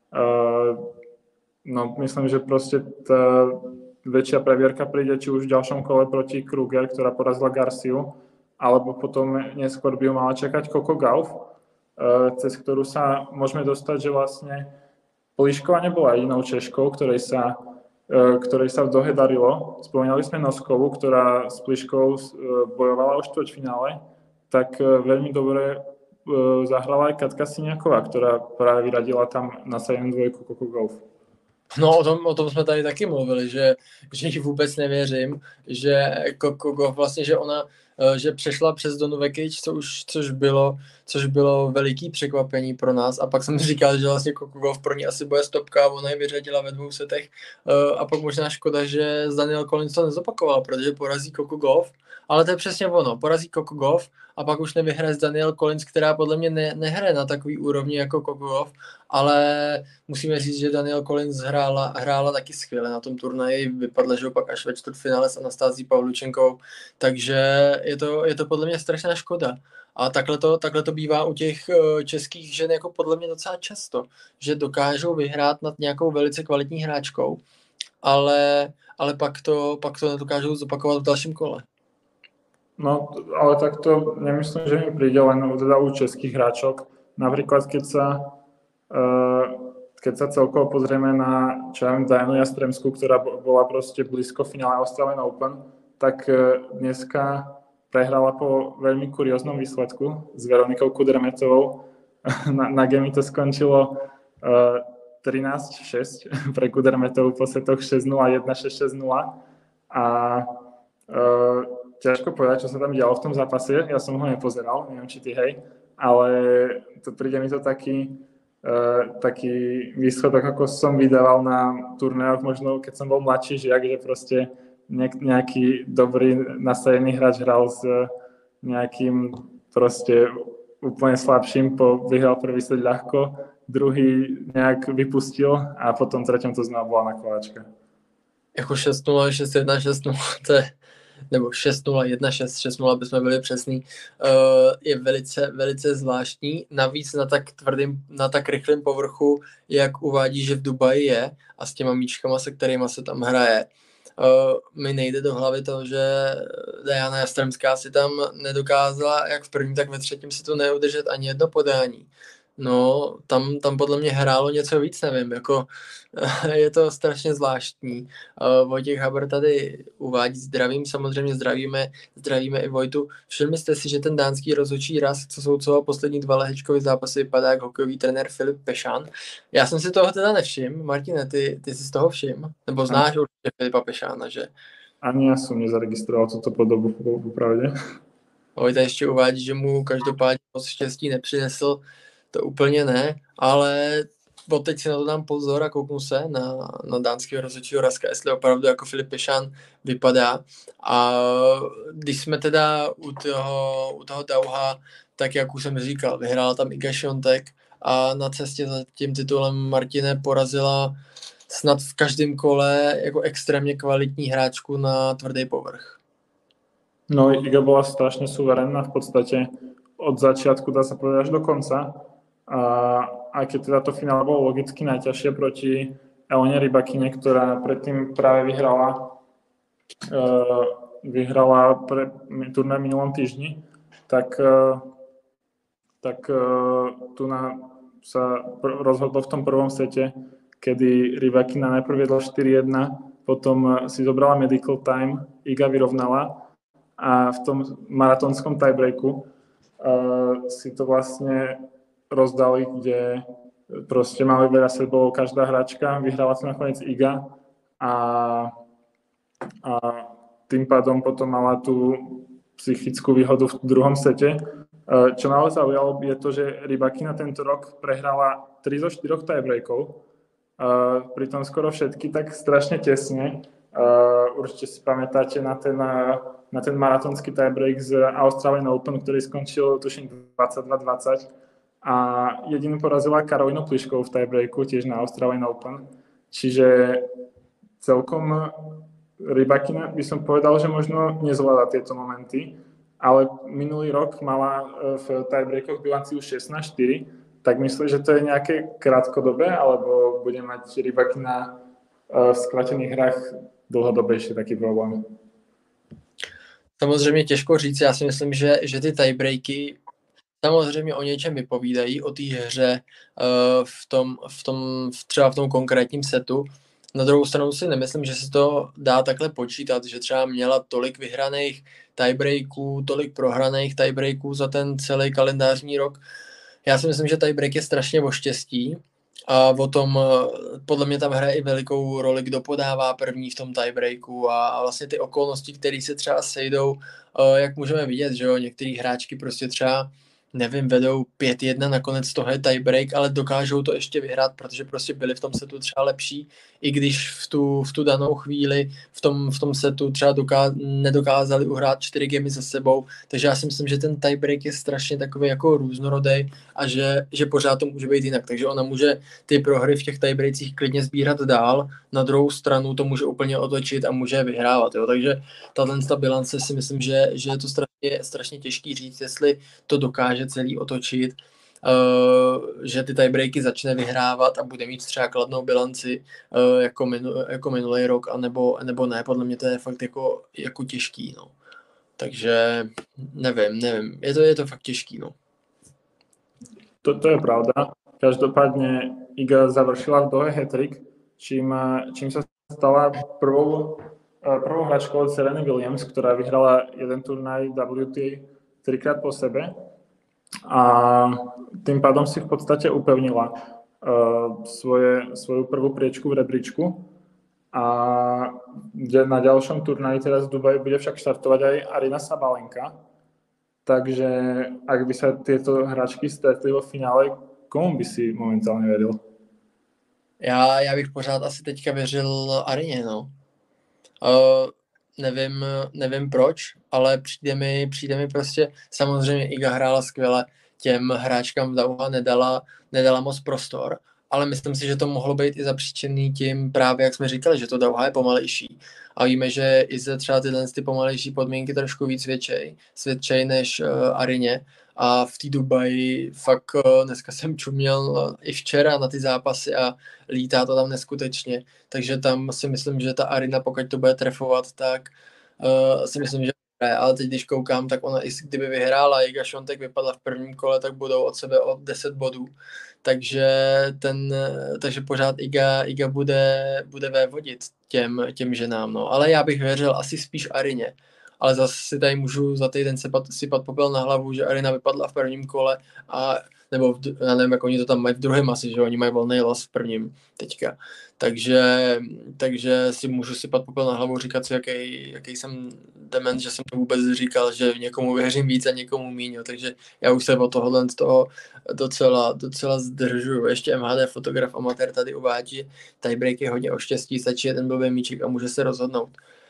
no, myslím, že proste tá väčšia previerka príde či už v ďalšom kole proti Kruger, ktorá porazila Garciu, alebo potom neskôr by ho mala čakať Coco Gauff, cez ktorú sa môžeme dostať, že vlastne Plišková nebola jedinou Češkou, ktorej sa, ktorej sa v Dohe darilo. Spomínali sme Noskovú, ktorá s Pliškou bojovala o štvrťfinále, tak veľmi dobre zahrala aj Katka Siniaková, ktorá práve vyradila tam na sedem dvojku Coco Gauff. No o tom, o tom jsme tady taky mluvili, že, že jí vůbec nevěřím, že Coco Gauff vlastně, že ona že přešla přes Donu Vekic, co už, což, bylo, což bylo veliký překvapení pro nás a pak jsem říkal, že vlastně Coco Gauff pro ní asi bude stopka a ona ji vyřadila ve dvou setech a pak možná škoda, že s Daniel Collins to nezopakoval, protože porazí Coco Gauff, ale to je přesně ono, porazí Coco Gauff a pak už nevyhraje s Daniel Collins, která podle mě ne, nehraje na takový úrovni jako Coco Gauff, ale musíme říct, že Daniel Collins hrála, hrála taky skvěle na tom turnaji, vypadla, že pak až ve čtvrtfinále s Anastází Pavlučenkou, takže je to, je to podle mě strašná škoda. A takhle to, takhle to bývá u těch českých žen jako podle mě docela často, že dokážou vyhrát nad nějakou velice kvalitní hráčkou, ale, ale pak, to, pak to nedokážou zopakovat v dalším kole. No, ale tak to nemyslím, že mi príde len teda u českých hráčok. Napríklad, keď sa, uh, keď sa celkovo pozrieme na, čo ja viem, Dianu Jastremskú, ktorá bola proste blízko finále Australian Open, tak uh, dneska prehrala po veľmi kurióznom výsledku s Veronikou Kudermetovou. Na, na gemi to skončilo uh, trinásť šesť pre Kudermetovu po setoch šesť nula jeden šesť šesť nula a uh, ťažko povedať, čo sa tam dialo v tom zápase. Ja som ho nepozeral, neviem, či ty hej, ale to príde mi to taký, uh, taký výsledok, ako som vydával na turnajoch, možno keď som bol mladší žiak, že proste nejaký dobrý nasadený hráč hral s nejakým proste úplne slabším, po vyhral prvý set ľahko, druhý nejak vypustil a potom třetím to znova bola nakladačka. Jako šest nula, šest jedna, šest nula, to je, nebo šest nula, jedna šest, šest nula, aby jsme byli přesný, uh, je velice, velice zvláštní. Navíc na tak tvrdým, na tak rychlém povrchu, jak uvádí, že v Dubaji je a s těma míčkama, se kterýma se tam hraje, uh, mi nejde do hlavy to, že Diana Jastremská si tam nedokázala, jak v prvním, tak ve třetím si to neudržet ani jedno podání. No, tam, tam podle mě hrálo něco víc, nevím, jako je to strašně zvláštní. Uh, Vojtěch Haber tady uvádí zdravím, samozřejmě zdravíme, zdravíme i Vojtu. Všimli jste si, že ten dánský rozhodčí raz, co soucoval poslední dva lehečkové zápasy, vypadá jako hokejový trenér Filip Pešán. Já jsem si toho teda nevšiml. Martine, ty, ty jsi z toho všiml? Nebo znáš určitě Filipa Pešána, že? Ani já jsem nezaregistroval tuto podobu, popravdě. Vojta ještě uvádí, že mu každopádně moc štěstí nepřinesl. To úplně ne, ale teď si na to dám pozor a kouknu se na, na dánského rozhodčího Raska, jestli opravdu jako Filip Pešán vypadá. A když jsme teda u toho, u toho Dauha, tak jak už jsem říkal, vyhrála tam Iga Świątek a na cestě za tím titulem Martine porazila snad v každém kole jako extrémně kvalitní hráčku na tvrdý povrch. No, Iga bola strašne suverénna v podstate od začiatku, dá sa povedať, až do konca. A aj keď teda to finále bolo logicky najťažšie proti Elene Rybakine, ktorá predtým práve vyhrala uh, vyhrala pre turnaj v minulom týždni, tak, uh, tak uh, tu na, sa pr- rozhodlo v tom prvom sete, kedy Rybakina najprv viedla štyri jedna, potom si zobrala medical time, Iga vyrovnala a v tom maratónskom tiebreaku uh, si to vlastne rozdali, kde proste mali veľa sebou každá hráčka, vyhrala to nakoniec Iga a, a tým pádom potom mala tú psychickú výhodu v druhom sete. Uh, čo ma zaujalo je to, že Rybakina tento rok prehrala tri zo štyroch tiebreakov, uh, pritom skoro všetky tak strašne tesne. Uh, určite si pamätáte na ten na ten maratónsky tiebreak z Australian Open, ktorý skončil, tuším, dvadsaťdva dvadsať. A jedinú porazila Karolínu Pliškovú v tiebreaku, tiež na Australian Open. Čiže celkom Rybakina by som povedal, že možno nezvláda tieto momenty, ale minulý rok mala v tiebreakoch bilanciu šestnásť štyri, tak myslím, že to je nejaké krátkodobé, alebo bude mať Rybakina v skrátených hrách dlhodobejšie taký problém. Samozřejmě těžko říct, já si myslím, že, že ty tiebreaky samozřejmě o něčem vypovídají, o té hře uh, v tom, v tom, třeba v tom konkrétním setu. Na druhou stranu si nemyslím, že se to dá takhle počítat, že třeba měla tolik vyhraných tiebreaků, tolik prohraných tiebreaků za ten celý kalendářní rok. Já si myslím, že tiebreak je strašně o štěstí. A o tom, podle mě tam hraje i velikou roli, kdo podává první v tom tiebreaku a vlastně ty okolnosti, které se třeba sejdou, jak můžeme vidět, že jo, některý hráčky prostě třeba, nevím, vedou pět jedna, nakonec toho je tiebreak, ale dokážou to ještě vyhrát, protože prostě byli v tom setu třeba lepší, i když v tu, v tu danou chvíli v tom, v tom setu třeba doká, nedokázali uhrát čtyři gamy za sebou, takže já si myslím, že ten tiebreak je strašně takový jako různorodý a že, že pořád to může být jinak, takže ona může ty prohry v těch tiebreakcích klidně sbírat dál, na druhou stranu to může úplně otočit a může vyhrávat, jo? Takže tato bilance si myslím, že, že je to strašně, strašně těžký říct, jestli to dokáže celý otočit, uh, že ty tiebreaky začne vyhrávat a bude mít třeba kladnou bilanci uh, jako, minu, jako minulý rok, anebo, nebo ne, podle mě to je fakt jako, jako těžký, no. Takže nevím, nevím, je to, je to fakt těžký, no. To, to je pravda. Každopádne Iga završila v Dohe hat-trick, čím, čím sa stala prvou, prvou hráčkou od Sereny Williams, ktorá vyhrala jeden turnaj W T A trikrát po sebe a tým pádom si v podstate upevnila uh, svoje, svoju prvú priečku v rebríčku a na ďalšom turnaji teraz v Dubaji bude však štartovať aj Aryna Sabalenka, takže ak by sa tieto hráčky stretli vo finále, komu by si momentálne veril? Já, já bych pořád asi teďka věřil Aryně, no. Uh, nevím, nevím proč, ale přijde mi, přijde mi prostě, samozřejmě Iga hrála skvěle, těm hráčkám Dauha nedala, nedala moc prostor, ale myslím si, že to mohlo být i zapříčený tím právě, jak jsme říkali, že to Dauha je pomalejší. A víme, že i ze třeba tyhle ty pomalejší podmínky trošku víc svědčej, svědčej než uh, Arině. A v té Dubaji fakt uh, dneska jsem čuměl uh, i včera na ty zápasy a lítá to tam neskutečně. Takže tam si myslím, že ta Arina, pokud to bude trefovat, tak uh, si myslím, že ale teď, když koukám, tak ona i kdyby vyhrála, Iga Swiatek vypadla v prvním kole, tak budou od sebe o deset bodů. Takže, ten, takže pořád Iga, Iga bude, bude vévodit těm, těm ženám. No. Ale já bych věřil asi spíš Arině. Ale zase si tady můžu za týden sypat, sypat popel na hlavu, že Arina vypadla v prvním kole a nebo v, já nevím, jak oni to tam mají v druhém asi, že oni mají volný los v prvním teďka. Takže, takže si můžu sypat popel na hlavu, říkat si, jaký, jaký jsem dement, že jsem to vůbec říkal, že někomu věřím víc a někomu míň, takže já už se od tohohle z toho docela, docela zdržuju. Ještě M H D fotograf amatér tady uvádí, tiebreak je hodně o štěstí, stačí jeden blbý míček a může se rozhodnout.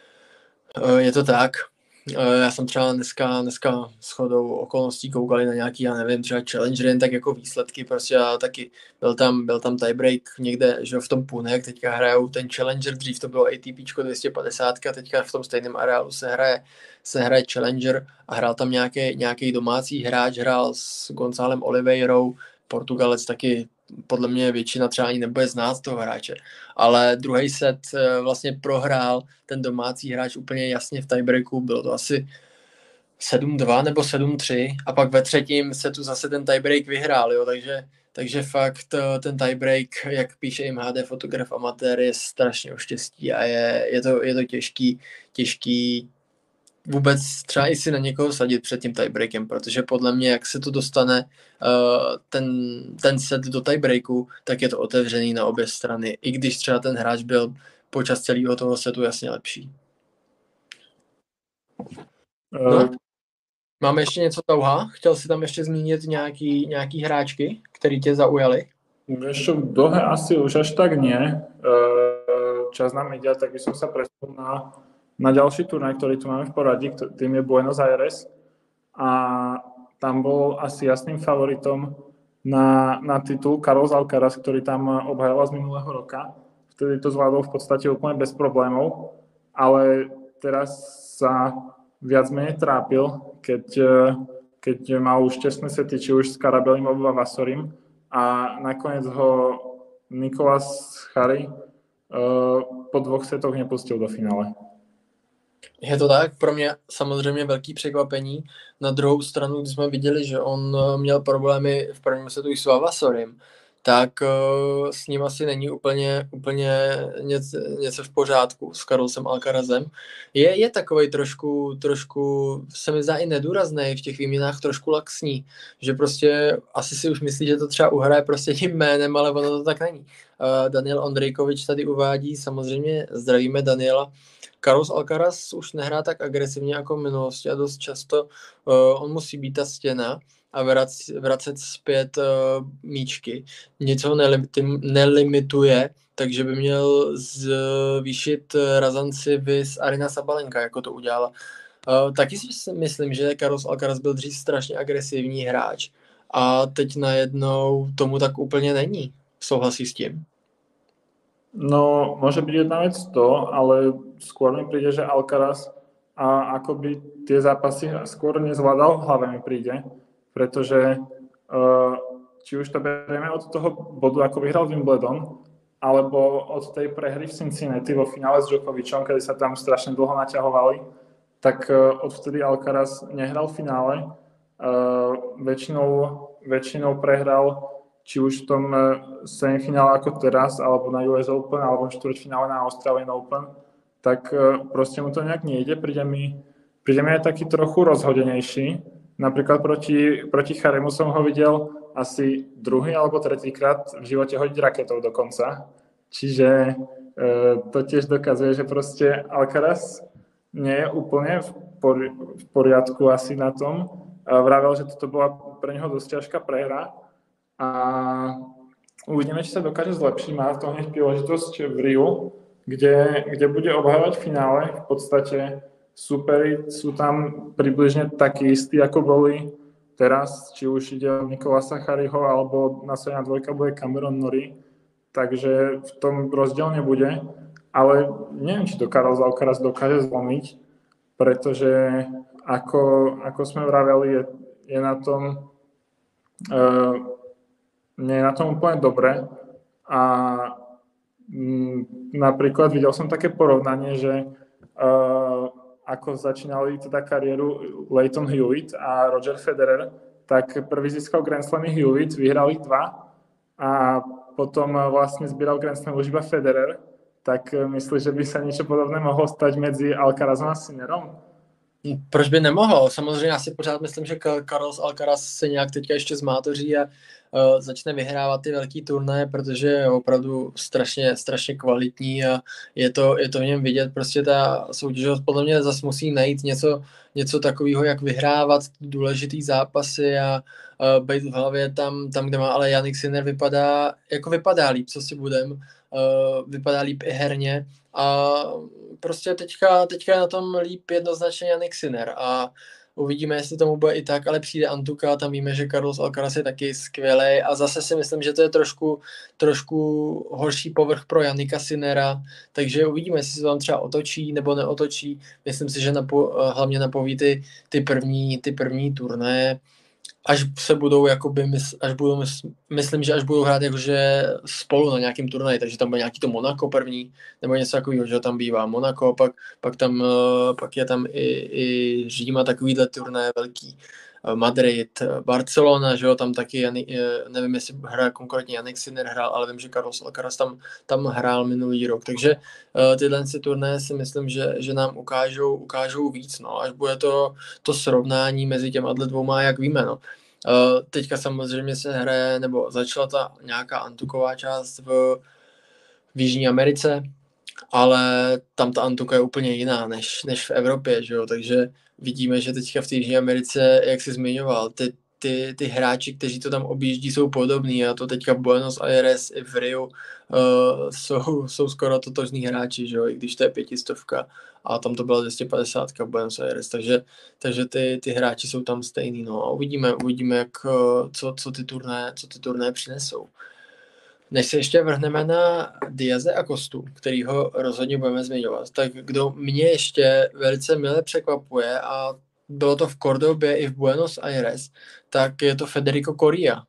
Je to tak. Já jsem třeba dneska, dneska shodou okolností koukali na nějaký, já nevím, třeba Challenger, jen tak jako výsledky, prostě a taky byl tam, byl tam tiebreak někde, že v tom Pune, jak teďka hrajou ten Challenger, dřív to bylo A T P dvě stě padesát, teďka v tom stejném areálu se hraje, se hraje Challenger a hrál tam nějaký, nějaký domácí hráč, hrál s Gonzálem Oliveirou, Portugalec taky, podle mě většina třeba ani nebude znát toho hráče, ale druhý set vlastně prohrál ten domácí hráč úplně jasně v tiebreaku, bylo to asi sedm dva nebo sedm tři a pak ve třetím setu zase ten tiebreak vyhrál, jo, takže, takže fakt ten tiebreak, jak píše M H D fotograf amatér, je strašně o štěstí a je, je, to, je to těžký, těžký vůbec třeba i si na někoho sadit před tím tiebreakem, protože podle mě, jak se to dostane uh, ten, ten set do tiebreaku, tak je to otevřený na obě strany, i když třeba ten hráč byl počas celého toho setu jasně lepší. No, máme ještě něco Dauha? Chtěl si tam ještě zmínit nějaký, nějaký hráčky, který tě zaujaly? Ešte v Dohe asi už až tak nie. Čas nám ide, tak by som sa presunul na na ďalší turnaj, ktorý tu máme v poradí, tým je Buenos Aires a tam bol asi jasným favoritom na, na titul Carlos Alcaraz, ktorý tam obhajoval z minulého roka. Vtedy to zvládol v podstate úplne bez problémov, ale teraz sa viac menej trápil, keď, keď mal už tesné sety, či už s Karabelim alebo Vasorim a nakoniec ho Nicolas Jarry po dvoch setoch nepustil do finále. Je to tak, pro mě samozřejmě velký překvapení. Na druhou stranu, když jsme viděli, že on měl problémy v prvním setu i s Vavasorem, tak uh, s ním asi není úplně, úplně něco, něco v pořádku s Carlosem Alcarazem. Je, je takovej trošku, trošku, se mi zdá i nedůrazný, v těch výměnách trošku laxní, že prostě asi si už myslí, že to třeba uhraje prostě tím jménem, ale ono to tak není. Uh, Daniel Ondrejkovič tady uvádí, samozřejmě zdravíme Daniela, Carlos Alcaraz už nehrá tak agresivně jako v minulosti a dost často uh, on musí být ta stěna a vrac, vracet zpět uh, míčky. Nic ho nelim, nelimituje, takže by měl zvýšit razanci vys Arina Sabalenka, jako to udělala. Uh, taky si myslím, že Carlos Alcaraz byl dřív strašně agresivní hráč a teď najednou tomu tak úplně není. Souhlasí s tím? No, môže byť jedna vec to, ale skôr mi príde, že Alcaraz a akoby tie zápasy skôr nezvládal, v hlave mi príde, pretože uh, či už to berieme od toho bodu, ako vyhral Wimbledon, alebo od tej prehry v Cincinnati vo finále s Djokovicom, kedy sa tam strašne dlho naťahovali, tak uh, odvtedy Alcaraz nehral v finále, uh, väčšinou, väčšinou prehral či už v tom semifinále ako teraz, alebo na U S Open, alebo v štvrťfinále na Australian Open, tak proste mu to nejak nejde. Príde mi, príde mi aj taký trochu rozhodenejší. Napríklad proti, proti Jarrymu som ho videl asi druhý alebo tretíkrát v živote hodiť raketou dokonca. Čiže e, to tiež dokazuje, že proste Alcaraz nie je úplne v, pori- v poriadku asi na tom. Vravel, že toto bola pre neho dosť ťažká prehra. A uvidíme, či sa dokáže zlepšiť. Má to hneď príležitosť v Riu kde, kde bude obhajovať finále. V podstate superi sú tam približne takí istí, ako boli teraz, či už ide o Nicolasa Harryho, alebo nasledná dvojka bude Cameron Norrie, takže v tom rozdiel nebude. Ale neviem, či to Carlos Alcaraz dokáže zlomiť, pretože ako, ako sme vraveli, je, je na tom uh, nie je na tom úplne dobre. A m, napríklad videl som také porovnanie, že uh, ako začínali teda kariéru Lleyton Hewitt a Roger Federer, tak prvý získal Grand Slamy Hewitt, vyhral ich dva a potom vlastne zbieral Grand Slam už iba Federer. Tak myslíš, že by se něco podobné mohlo stať mezi Alcarazem a Sinnerom? Proč by nemohlo? Samozřejmě já si pořád myslím, že Carlos Alcaraz se nějak teďka ještě zmátoří a uh, začne vyhrávat ty velký turnaje, protože je opravdu strašně, strašně kvalitní a je to, je to v něm vidět. Prostě ta soutěživost podle mě zase musí najít něco, něco takového, jak vyhrávat důležitý zápasy a uh, být v hlavě tam, tam, kde má, ale Jannik Sinner vypadá, jako vypadá líp, co si budem. Uh, vypadá líp i herně a prostě teďka, teďka je na tom líp jednoznačně Jannik Sinner a uvidíme, jestli tomu bude i tak, ale přijde Antuka, tam víme, že Carlos Alcaraz je taky skvělej a zase si myslím, že to je trošku, trošku horší povrch pro Jannika Sinnera, takže uvidíme, jestli se tam třeba otočí nebo neotočí. Myslím si, že napo, hlavně napoví ty, ty první, ty první turnaje, až se budou, jakoby, až budou, myslím, že až budou hrát jakože spolu na nějakým turnaji, takže tam bude nějaký to Monaco první, nebo něco takového, že tam bývá Monaco, pak, pak, tam, pak je tam i, i Řím a takovýhle turnaje velký, Madrid, Barcelona, že jo, tam taky, nevím, jestli hraje konkrétně Jannik Sinner hrál, ale vím, že Carlos Alcaraz tam, tam hrál minulý rok, takže uh, tyhle turnaje si myslím, že, že nám ukážou, ukážou víc, no, až bude to, to srovnání mezi těma dvouma, jak víme, no. Uh, teďka samozřejmě se hraje, nebo začala ta nějaká Antuková část v, v Jižní Americe, ale tam ta Antuka je úplně jiná než, než v Evropě, že jo, takže vidíme, že teďka v té Jižní Americe, jak jsi zmiňoval, ty, ty, ty hráči, kteří to tam objíždí, jsou podobní a to teďka v Buenos Aires i v Riu uh, jsou, jsou skoro totožní hráči, že jo, i když to je pětistovka a tam to byla dvě stě padesát v Buenos Aires, takže, takže ty, ty hráči jsou tam stejný, no a uvidíme, uvidíme, jak, co, co ty turné, co ty turné přinesou. Než se ještě vrhneme na Diaze a Kostu, kterýho rozhodně budeme zmiňovat, tak kdo mě ještě velice milé překvapuje a bylo to v Cordobě i v Buenos Aires, tak je to Federico Coria.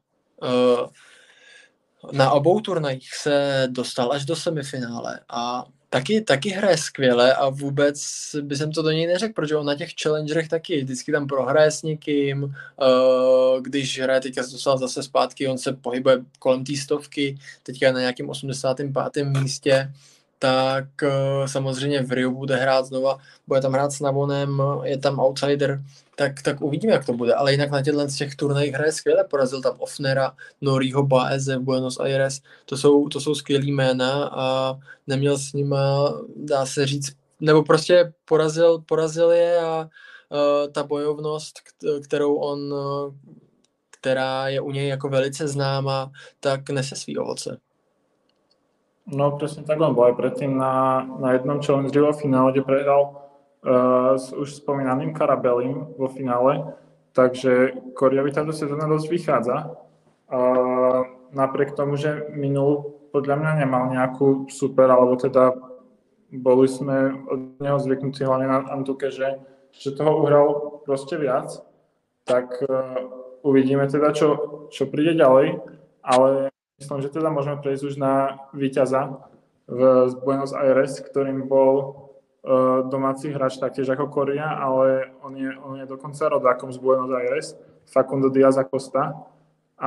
Na obou turnajích se dostal až do semifinále a taky, taky hraje skvěle a vůbec by jsem to do něj neřekl, protože on na těch challengerech taky vždycky tam prohraje s někým, když hraje, teďka se dostal zase zpátky, on se pohybuje kolem té stovky, teďka je na nějakém osmdesátém pátém místě, tak samozřejmě v Riu bude hrát znova, bude tam hrát s Navonem, je tam outsider, tak, tak uvidíme, jak to bude, ale jinak na těchto z těch turnajích hraje skvěle, porazil tam Ofnera, Norieho, Baeze v Buenos Aires, to jsou, to jsou skvělý jména a neměl s nima, dá se říct, nebo prostě porazil, porazil je a uh, ta bojovnost, kterou on, která je u něj jako velice známá, tak nese svý ovoce. No presne tak, on bol aj predtým na, na jednom challenge vo finále, kde prehral uh, s už spomínaným Karabelim vo finále, takže Coria táto sezóna dosť vychádza. Uh, napriek tomu, že minul podľa mňa nemal nejakú super, alebo teda boli sme od neho zvyknutí hlavne na Antuke, že, že toho uhral proste viac, tak uh, uvidíme teda, čo, čo príde ďalej, ale myslím, že teda môžeme prejsť už na víťaza v Buenos Aires, ktorým bol uh, domáci hráč taktiež ako Coria, ale on je, on je dokonca rodákom z Buenos Aires, Facundo Diaz Acosta. A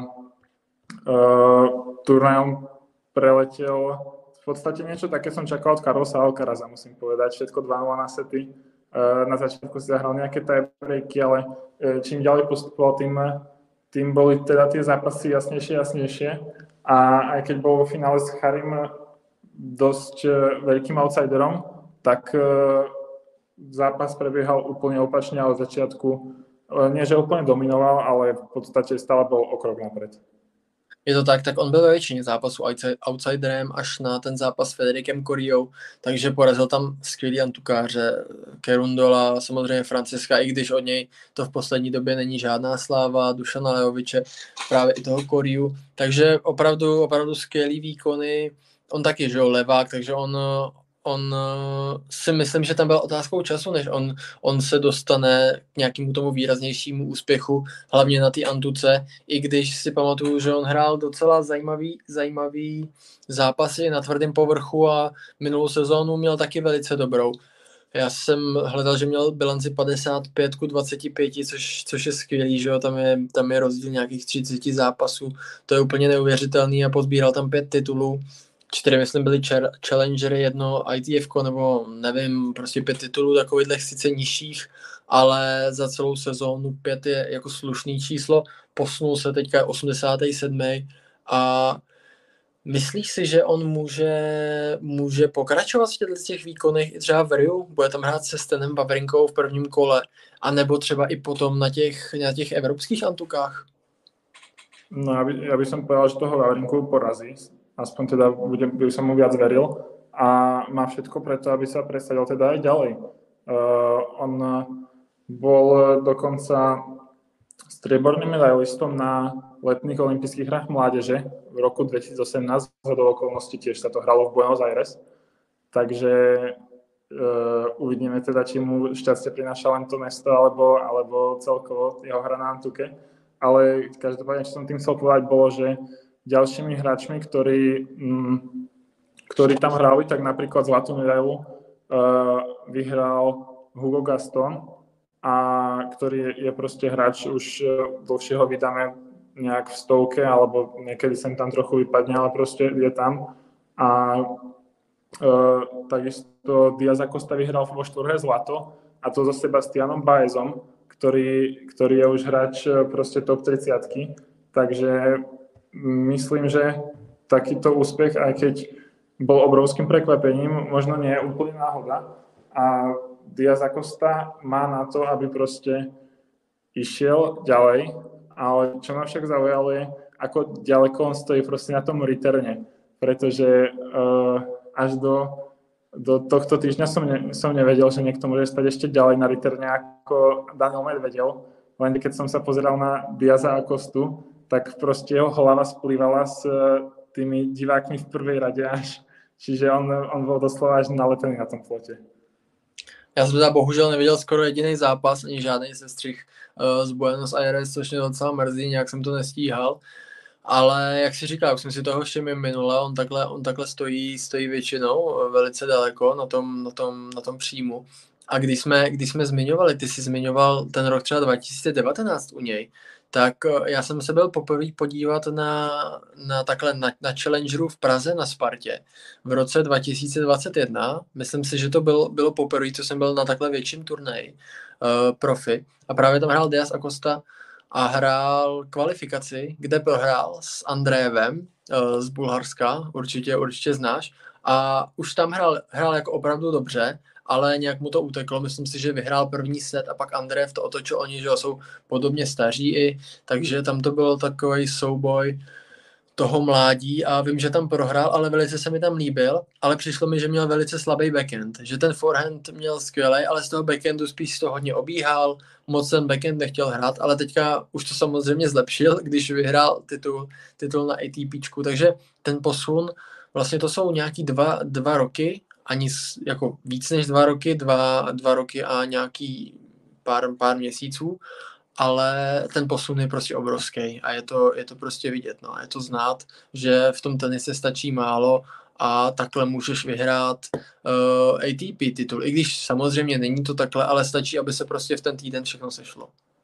uh, turnajom preletel v podstate niečo také som čakal od Carlosa Alcaraza, musím povedať, všetko dva nula na sety. Uh, na začiatku si zahral nejaké tiebreaky, ale uh, čím ďalej postupoval, tým tým boli teda tie zápasy jasnejšie, jasnejšie. A aj keď bol vo finále s Harim dosť veľkým outsiderom, tak zápas prebiehal úplne opačne a od začiatku nie, že úplne dominoval, ale v podstate stále bol o krok napred. Je to tak, tak on byl ve většině zápasů outsiderem až na ten zápas s Federikem Corriou, takže porazil tam skvělý antukáře, Kerundola, samozřejmě Franciska, i když od něj to v poslední době není žádná sláva, Dušana Lejoviče, právě i toho Corriu, takže opravdu, opravdu skvělý výkony, on taky, že jo, levák, takže on, on si myslím, že tam byla otázkou času, než on, on se dostane k nějakému tomu výraznějšímu úspěchu, hlavně na té antuce, i když si pamatuju, že on hrál docela zajímavý, zajímavý zápasy na tvrdém povrchu a minulou sezónu měl taky velice dobrou. Já jsem hledal, že měl bilanci padesát pět ku dvaceti pěti, což, což je skvělý, že jo, tam je, tam je rozdíl nějakých třicet zápasů, to je úplně neuvěřitelný a pozbíral tam pět titulů. Čtyři, myslím, byly challengery, jedno I T F ko, nebo nevím, prostě pět titulů takovýchhle sice nižších, ale za celou sezónu pět je jako slušný číslo, posunul se teďka osmdesátý sedmý a myslíš si, že on může, může pokračovat v těchto těch výkonech i třeba v Riu? Bude tam hrát se Stanem Wawrinkou v prvním kole, anebo třeba i potom na těch, na těch evropských antukách? No ja by, ja by som povedal, že toho Wawrinku porazí. Aspoň teda budem, by som mu viac veril a má všetko preto, aby sa presadil teda aj ďalej. Uh, on bol dokonca strieborným medailistom na letných olympijských hrách mládeže v roku dvetisícosemnásť, do okolností tiež sa to hralo v Buenos Aires, takže uh, uvidíme teda, či mu šťastie prináša len to mesto, alebo, alebo celkovo jeho hra na antuke, ale každopádne, čo som tým chcel povedať, bolo, že ďalšími hráčmi, ktorí, mm, ktorí tam hrali, tak napríklad zlatú medailu uh, vyhral Hugo Gaston, a ktorý je, je proste hráč už uh, dlhšieho vydáme nejak v stovke, alebo niekedy sem tam trochu vypadne, ale proste je tam. A uh, takisto Diaz Acosta vyhral vo štvorhre zlato, a to so Sebastianom Baezom, ktorý, ktorý je už hráč proste top tridsiatky, takže myslím, že takýto úspech, aj keď bol obrovským prekvapením, možno nie je úplne náhoda. A Diaz Acosta má na to, aby proste išiel ďalej, ale čo ma však zaujalo je, ako ďaleko on stojí proste na tom reterne, pretože uh, až do, do tohto týždňa som, ne, som nevedel, že niekto môže stať ešte ďalej na reterne ako Daniel Medvedev, len keď som sa pozeral na Diaza Acostu, tak proste jeho hlava splývala s tými divákmi v prvej rade až. Čiže on, on bol doslova až nalepený na tom plote. Já jsem teda bohužel neviděl skoro jediný zápas, ani žádný sestřih uh, z Buenos Aires, což mě docela mrzí, nějak jsem to nestíhal. Ale jak si říkal, už jsem si toho všiml minule, on takhle, on takhle stojí, stojí většinou velice daleko na tom, na tom, na tom příjmu. A když jsme, když jsme zmiňovali, ty jsi zmiňoval ten rok třeba dva tisíce devatenáct u něj, tak já jsem se byl poprvé podívat na, na takhle na, na Challengeru v Praze na Spartě v roce dva tisíce dvacet jedna. Myslím si, že to bylo, bylo poprvé, co jsem byl na takhle větším turnaji uh, profi. A právě tam hrál Diaz Acosta a hrál kvalifikaci, kde prohrál s Andrejevem uh, z Bulharska, určitě, určitě znáš. A už tam hrál, hrál jako opravdu dobře, ale nějak mu to uteklo. Myslím si, že vyhrál první set a pak Andrejev to otočil. Oni, že jsou podobně staří i, takže tam to byl takový souboj toho mládí a vím, že tam prohrál, ale velice se mi tam líbil, ale přišlo mi, že měl velice slabý backhand, že ten forehand měl skvělej, ale z toho backhandu spíš to hodně obíhal, moc ten backhand nechtěl hrát, ale teďka už to samozřejmě zlepšil, když vyhrál titul, titul na A T P čku, takže ten posun, vlastně to jsou nějaký dva, dva roky, ani jako víc než dva roky, dva, dva roky a nějaký pár, pár měsíců, ale ten posun je prostě obrovský a je to, je to prostě vidět, no. Je to znát, že v tom tenise stačí málo a takhle můžeš vyhrát uh, A T P titul, i když samozřejmě není to takhle, ale stačí, aby se prostě v ten týden všechno sešlo.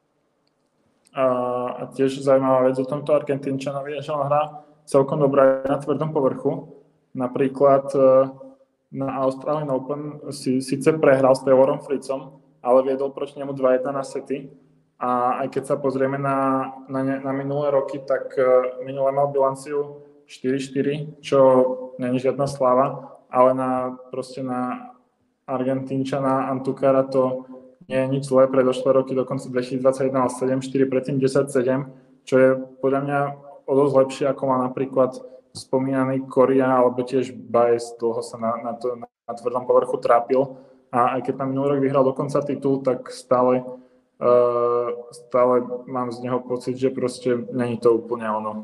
A, a tiež zaujímavá vec o tomto Argentínčanovi, že on hrá celkom dobré na tvrdom povrchu. Napríklad na Australian Open si síce prehral s Taylorom Fritzom, ale viedol proti nemu dva jedna na sety. A aj keď sa pozrieme na, na, na minulé roky, tak minule mal bilanciu štyri štyri, čo není žiadna sláva, ale na, proste na Argentínčana Antukára to nie je nič zlé. Predošlé roky dokonca dvetisícdvadsaťjeden mal sedem štyri, predtým desať sedem, čo je podľa mňa o dosť lepšie, ako má napríklad spomínaný Coria, alebo tiež Baez dlho sa na, na, to, na, na tvrdom povrchu trápil. A aj keď tam minulý rok vyhral dokonca titul, tak stále, uh, stále mám z něho pocit, že prostě není to úplně ono.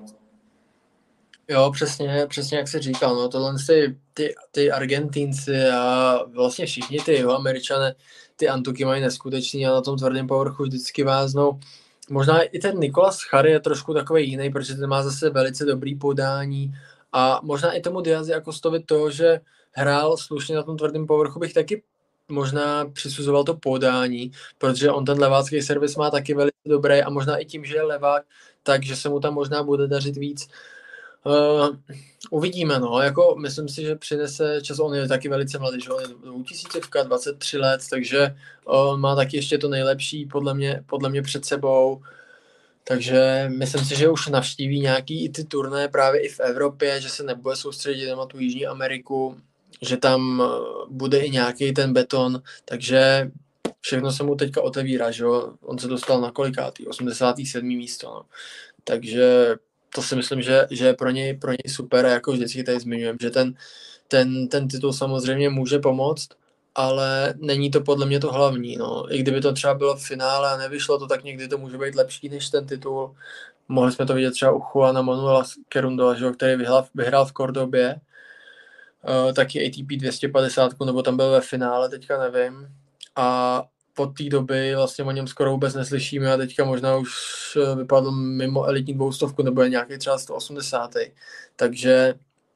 Jo, přesně, přesně jak jsi říkal, no tohle ty, ty, ty Argentínci a vlastně všichni ty jeho Američané, ty antuky mají neskutečný a na tom tvrdém povrchu vždycky váznou. Možná i ten Nicolas Chary je trošku takový jiný, protože ten má zase velice dobrý podání a možná i tomu Diazi Acostovi to, že hrál slušně na tom tvrdém povrchu, bych taky možná přisuzoval to podání, protože on ten levácký servis má taky velice dobrý a možná i tím, že je levák, takže se mu tam možná bude dařit víc. Uh, uvidíme, no, jako myslím si, že přinese čas, on je taky velice mladý, že on je dvoutisícovka, dvacet tři let, takže on má taky ještě to nejlepší podle mě, podle mě před sebou, takže myslím si, že už navštíví nějaký i ty turné právě i v Evropě, že se nebude soustředit na tu Jižní Ameriku, že tam bude i nějaký ten beton, takže všechno se mu teďka otevírá, že jo, on se dostal na kolikátý, osmdesátý sedmý místo, no, takže to si myslím, že, že je pro něj, pro něj super a jako vždycky tady zmiňujeme, že ten, ten, ten titul samozřejmě může pomoct, ale není to podle mě to hlavní. No. I kdyby to třeba bylo v finále a nevyšlo to, tak někdy to může být lepší než ten titul. Mohli jsme to vidět třeba u Juana Manuela Cerundolo, že, který vyhrál, vyhrál v Kordobě, uh, taky A T P dvě stě padesát, nebo tam byl ve finále, teďka nevím. A od té doby vlastně o něm skoro vůbec neslyšíme a teďka možná už vypadl mimo elitní dvoustovku nebo je nějaký třeba sto osmdesát. Takže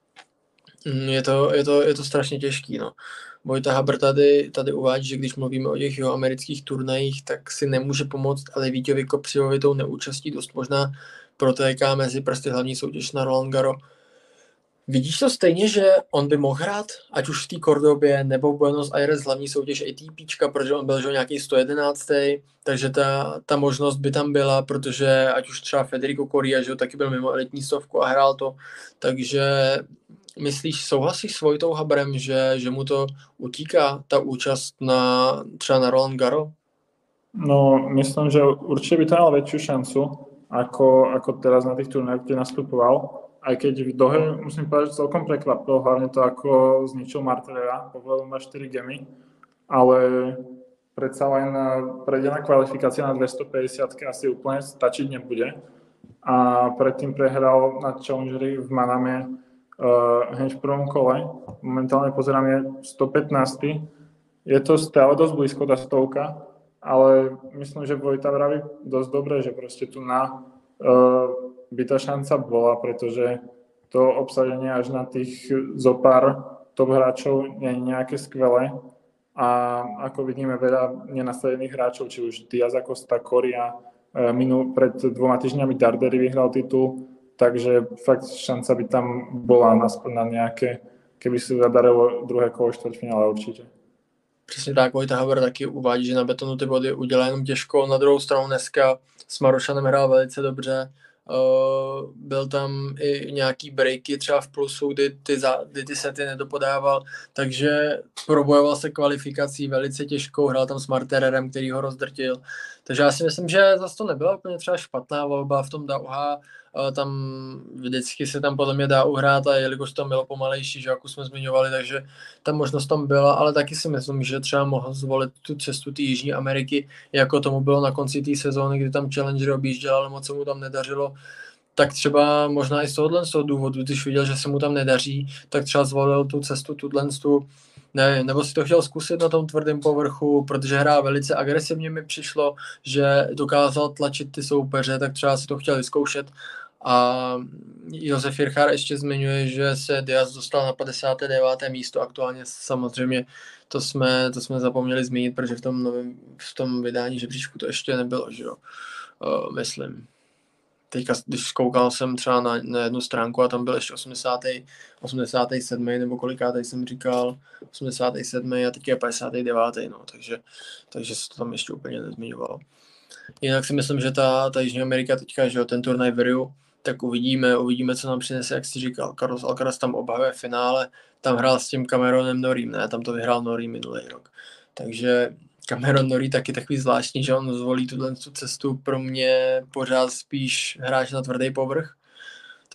je to, je to, je to strašně těžký. No. Vojta Haber tady, tady uvádí, že když mluvíme o těch jeho amerických turnajích, tak si nemůže pomoct, ale Vítěvi Kopřivovi tou neúčastí dost možná protéká mezi prsty hlavní soutěž na Roland Garros. Vidíš to stejně, že on by mohl hrát, ať už v té Kordobě nebo v Buenos Aires hlavní soutěž A T P, protože on byl že nějaký sto jedenáctý, takže ta, ta možnost by tam byla, protože ať už třeba Federico Coria, že taky byl mimo elitní stovku a hrál to, takže myslíš, souhlasíš s Vojtou Haberem, že, že mu to utíká, ta účast na, třeba na Roland Garros? No, myslím, že určite by to mal väčšiu šancu, ako, ako teraz na tých turnajoch, kde nastupoval. Aj keď v Dohe, musím povedať, že celkom prekvapilo, hlavne to, ako zničil Martinera, povedal má štyri gemy, ale predsa len predená kvalifikácia na dvestopäťdesiat asi úplne stačiť nebude. A predtým prehral na Challengeri v Maname uh, hneď v prvom kole. Momentálne pozerám je sto pätnásty. Je to stále dosť blízko tá stovka, ale myslím, že Vojta vraví dosť dobre, že proste tu na uh, by tá šanca bola, pretože to obsadenie až na tých zopár top hráčov nie je nejaké skvelé a ako vidíme veľa nenastavených hráčov, či už Diaz Acosta, Coria, minul pred dvoma týždňami Darderi vyhral titul, takže fakt šanca by tam bola aspoň na nejaké, keby si zadarilo druhé kolo štvrťfinále určite. Přesně tak, Vojta Haber taky uvádí, že na betonu ty body udělá jenom těžko. Na druhou stranu dneska s Marošanem hrál velice dobře. Uh, byl tam i nějaký breaky třeba v plusu, kdy ty, za, kdy ty sety nedopodával, takže probojoval se kvalifikací velice těžkou, hrál tam s Martererem, který ho rozdrtil. Takže já si myslím, že zase to nebyla úplně třeba špatná volba v tom Dauha, uh, tam vždycky se tam podle mě dá uhrát a jelikož tam bylo pomalejší, že jako jsme zmiňovali, takže ta možnost tam byla, ale taky si myslím, že třeba mohl zvolit tu cestu té Jižní Ameriky, jako tomu bylo na konci té sezóny, kdy tam Challenger objížděl, ale moc se mu tam nedařilo, tak třeba možná i z tohohle z toho důvodu, když viděl, že se mu tam nedaří, tak třeba zvolil tu cestu, tuhle tu, ne, nebo si to chtěl zkusit na tom tvrdém povrchu, protože hrál velice agresivně, mi přišlo, že dokázal tlačit ty soupeře, tak třeba si to chtěl vyzkoušet. A Josef Jirchár ještě zmiňuje, že se Diaz dostal na padesáté deváté místo aktuálně, samozřejmě to jsme, to jsme zapomněli zmínit, protože v tom, novém, v tom vydání žebříčku to ještě nebylo, že jo, uh, myslím. Teďka, když koukal jsem třeba na, na jednu stránku a tam byl ještě osmdesátý osmdesátý sedmý nebo kolikátej jsem říkal, osmdesátý sedmý a teď je padesátý devátý No, takže, takže se to tam ještě úplně nezmiňovalo. Jinak si myslím, že ta, ta Jižní Amerika teďka, že jo, ten turnaj v Riu, tak uvidíme, uvidíme, co nám přinese, jak jsi říkal. Carlos Alcaraz tam obhajuje finále, tam hrál s tím Cameronem Norriem, ne, tam to vyhrál Norrie minulý rok. Takže Cameron Norrie taky takový zvláštní, že on zvolí tuhle cestu, pro mě pořád spíš hráč na tvrdý povrch.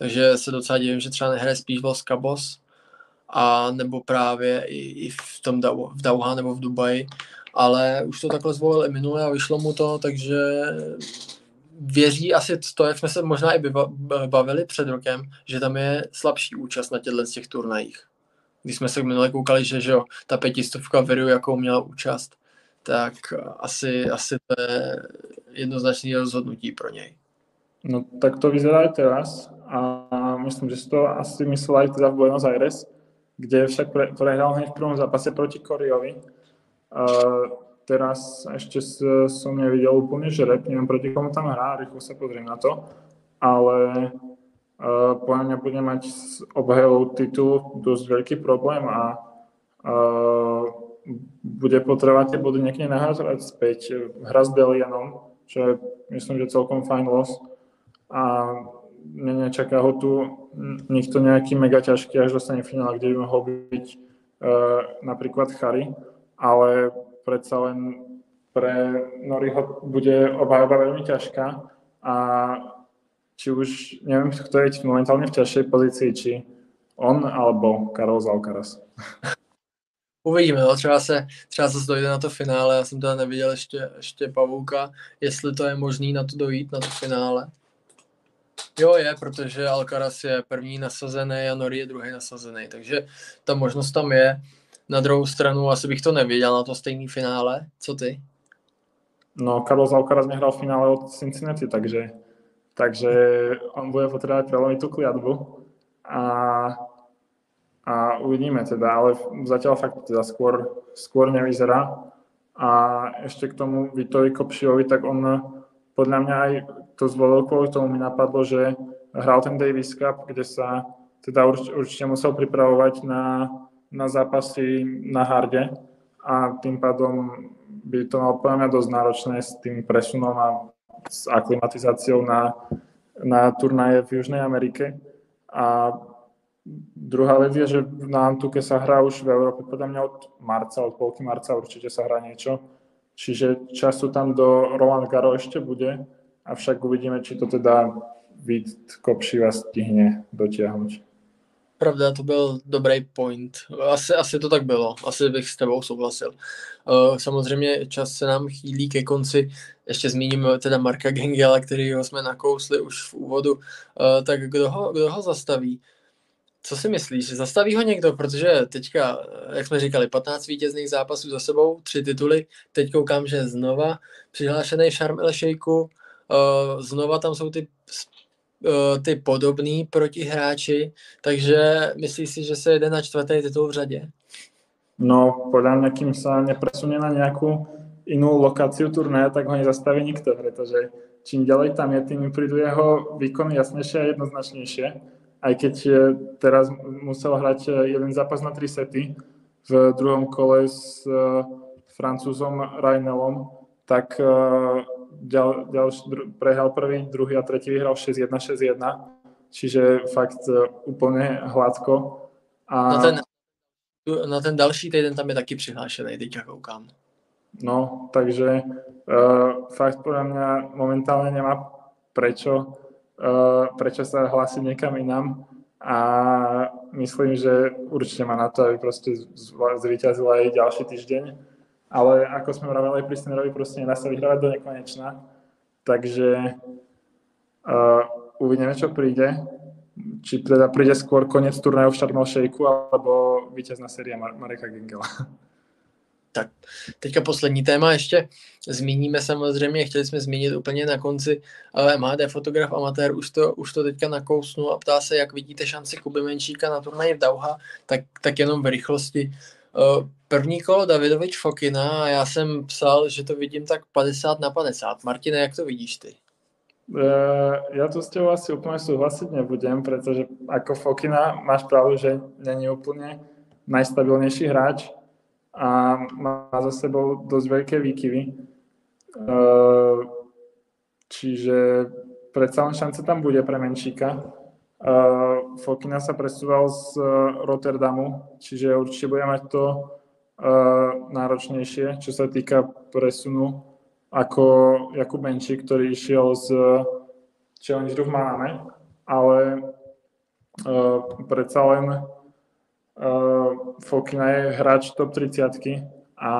takže se docela divím, že třeba nehraje spíš Los Cabos, a nebo právě i, i v tom Dau, v Dauha nebo v Dubaji, ale už to takhle zvolil i minule a vyšlo mu to, takže věří asi to, jak jsme se možná i bavili před rokem, že tam je slabší účast na těchto těch turnajích. Když jsme se minule koukali, že, že jo, ta pětistovka Viru, jakou měla účast, tak asi, asi to je jednoznačné rozhodnutí pro něj. No tak to vyzerá aj teraz a myslím, že si to asi myslel aj teda v Buenos Aires, kde však pre, prehral hneď v prvom zápase proti Koriovi. Uh, teraz ešte som nevidel úplne žreb, neviem proti komu tam hrá, rýchlo sa pozriem na to, ale uh, podľa mňa bude mať s obhajou titulu dosť veľký problém a uh, bude potrebovať tie body niekde nahrať späť. Hra s Delianom, čo je myslím, že celkom fajn los a mne nečaká ho tu nikto nejaký mega ťažký až do semifinále, kde by mohol byť uh, napríklad Chari, ale predsa len pre Noriho bude obhajoba veľmi ťažká a či už, neviem, kto je momentálne v ťažšej pozícii, či on alebo Carlos Alcaraz. Uvidíme, no, třeba se, třeba se dojde na to finále, já jsem teda neviděl ještě, ještě Pavouka, jestli to je možný na to dojít, na to finále. Jo, je, protože Alcaraz je první nasazený a Nori je druhý nasazený, takže ta možnost tam je. Na druhou stranu asi bych to nevěděl na to stejný finále. Co ty? No, Carlos Alcaraz nehral v finále od Cincinnati, takže, takže on bude potrebovať prelomiť tú kliatbu a, a uvidíme teda, ale zatiaľ fakt teda skôr, skôr nevyzerá. A ešte k tomu Vitovi Kopšiovi, tak on podľa mňa aj to zvolil kvôli tomu, mi napadlo, že hral ten Davis Cup, kde sa teda urč, určite musel pripravovať na, na zápasy na harde a tým pádom by to malo podľa mňa dosť náročné s tým presunom a s aklimatizáciou na, na turnaje v Južnej Amerike. A druhá vec je, že na Antuke sa hrá už v Európe podľa mňa od marca, od polky marca určite sa hrá niečo. Čiže času tam do Roland Garros ešte bude, avšak uvidíme, či to teda Vít Kopšiva stihne dotiahnuť. Pravda, to byl dobrý point. Asi, asi to tak bylo. Asi bych s tebou souhlasil. Uh, samozřejmě čas se nám chýlí ke konci. Ještě zmíním teda Marka Gengela, kterýho jsme nakousli už v úvodu. Uh, tak kdo ho, kdo ho zastaví? Co si myslíš? Zastaví ho někdo? Protože teďka, jak jsme říkali, patnáct vítězných zápasů za sebou, tři tituly. Teď koukám, že znova přihlášený Sharm el Sheikhu. Uh, znova tam jsou ty ty podobný protihráči, takže myslíš si, že se jede na čtvrtý titul v řadě? No, podľa mňa, kým sa nepresunie na nejakú inú lokáciu turnaja, tak ho nezastaví nikto, pretože čím ďalej tam je, tým prídu jeho výkony jasnejšie a jednoznačnejšie. Aj keď teraz musel hrať jeden zápas na tri sety v druhom kole s Francúzom Rainelom, tak Ďal, ďalší, prehral prvý, druhý a tretí vyhral šesť jedna, šesť jedna, čiže fakt uh, úplne hladko. A... Na, ten, na ten další týden tam je taky přihlášený, teďka koukám. No, takže uh, fakt podľa mňa momentálne nemá prečo, uh, prečo sa hlásiť niekam inám a myslím, že určite má na to, aby proste zvíťazil aj ďalší týždeň. Ale ako sme vraveli pri Sinnerovi, proste nedá sa vyhrávať do nekonečna. Takže uh, uvidíme, čo príde. Či teda príde skôr koniec turnajov v Sharm el Sheikhu, alebo víťazná séria Mar- Mareka Gengela. Tak, teďka poslední téma ještě. Zmíníme samozřejmě, chtěli jsme zmínit úplně na konci, ale M H D fotograf amatér už to, už to teďka nakousnul a ptá se, jak vidíte šanci Kuby Menčíka na turnaji v Dauha, tak, tak jenom v rychlosti. První kolo Davidovič Fokina a já jsem psal, že to vidím tak padesát na padesát. Martine, jak to vidíš ty? Ja tu s tebou asi úplne súhlasiť nebudem, pretože ako Fokina máš pravdu, že není úplne najstabilnejší hráč a má za sebou dosť veľké výkyvy. Čiže predsa len šance tam bude pre Menčíka. Uh, Fokina sa presúval z uh, Rotterdamu, čiže určite bude mať to uh, náročnejšie, čo sa týka presunu, ako Jakub Menčík, ktorý išiel z uh, Challengeru v Maname, ale uh, predsa len uh, Fokina je hráč top tridsiatky a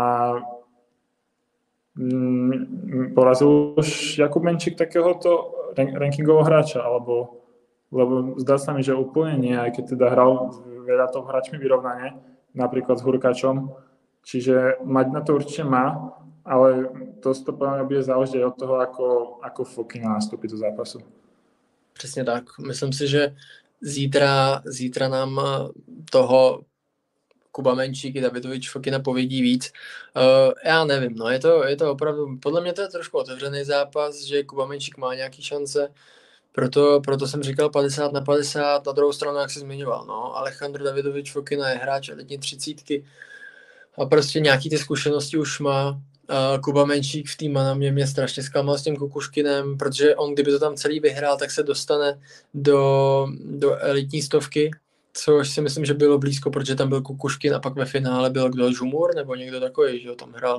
mm, porazil už Jakub Menčík takéhoto rankingového hráča, alebo lebo zdá sa mi, že úplne nie, aj keď teda hral veľa top hráčmi vyrovnane, napríklad s Hurkačom, čiže mať na to určite má, ale to to podľa mňa bude záležet od toho, ako, ako Fokina nastúpi do zápasu. Přesně tak. Myslím si, že zítra, zítra nám toho Kuba Menčík i Davidovič Fokina povědí víc. Uh, já nevím, no je to, je to opravdu, podle mě to je trošku otevřený zápas, že Kuba Menčík má nějaký šance, proto, proto jsem říkal padesát na padesát, na druhou stranu, jak jsi zmiňoval, no, Alejandro Davidovič Fokina je hráč elitní třicítky a prostě nějaký ty zkušenosti už má. Uh, Kuba Menčík v týma na mě mě strašně zklamal s tím Kukuškinem, protože on, kdyby to tam celý vyhrál, tak se dostane do, do elitní stovky, což si myslím, že bylo blízko, protože tam byl Kukuškin a pak ve finále byl kdo, Žumur nebo někdo takový, že ho tam hrál.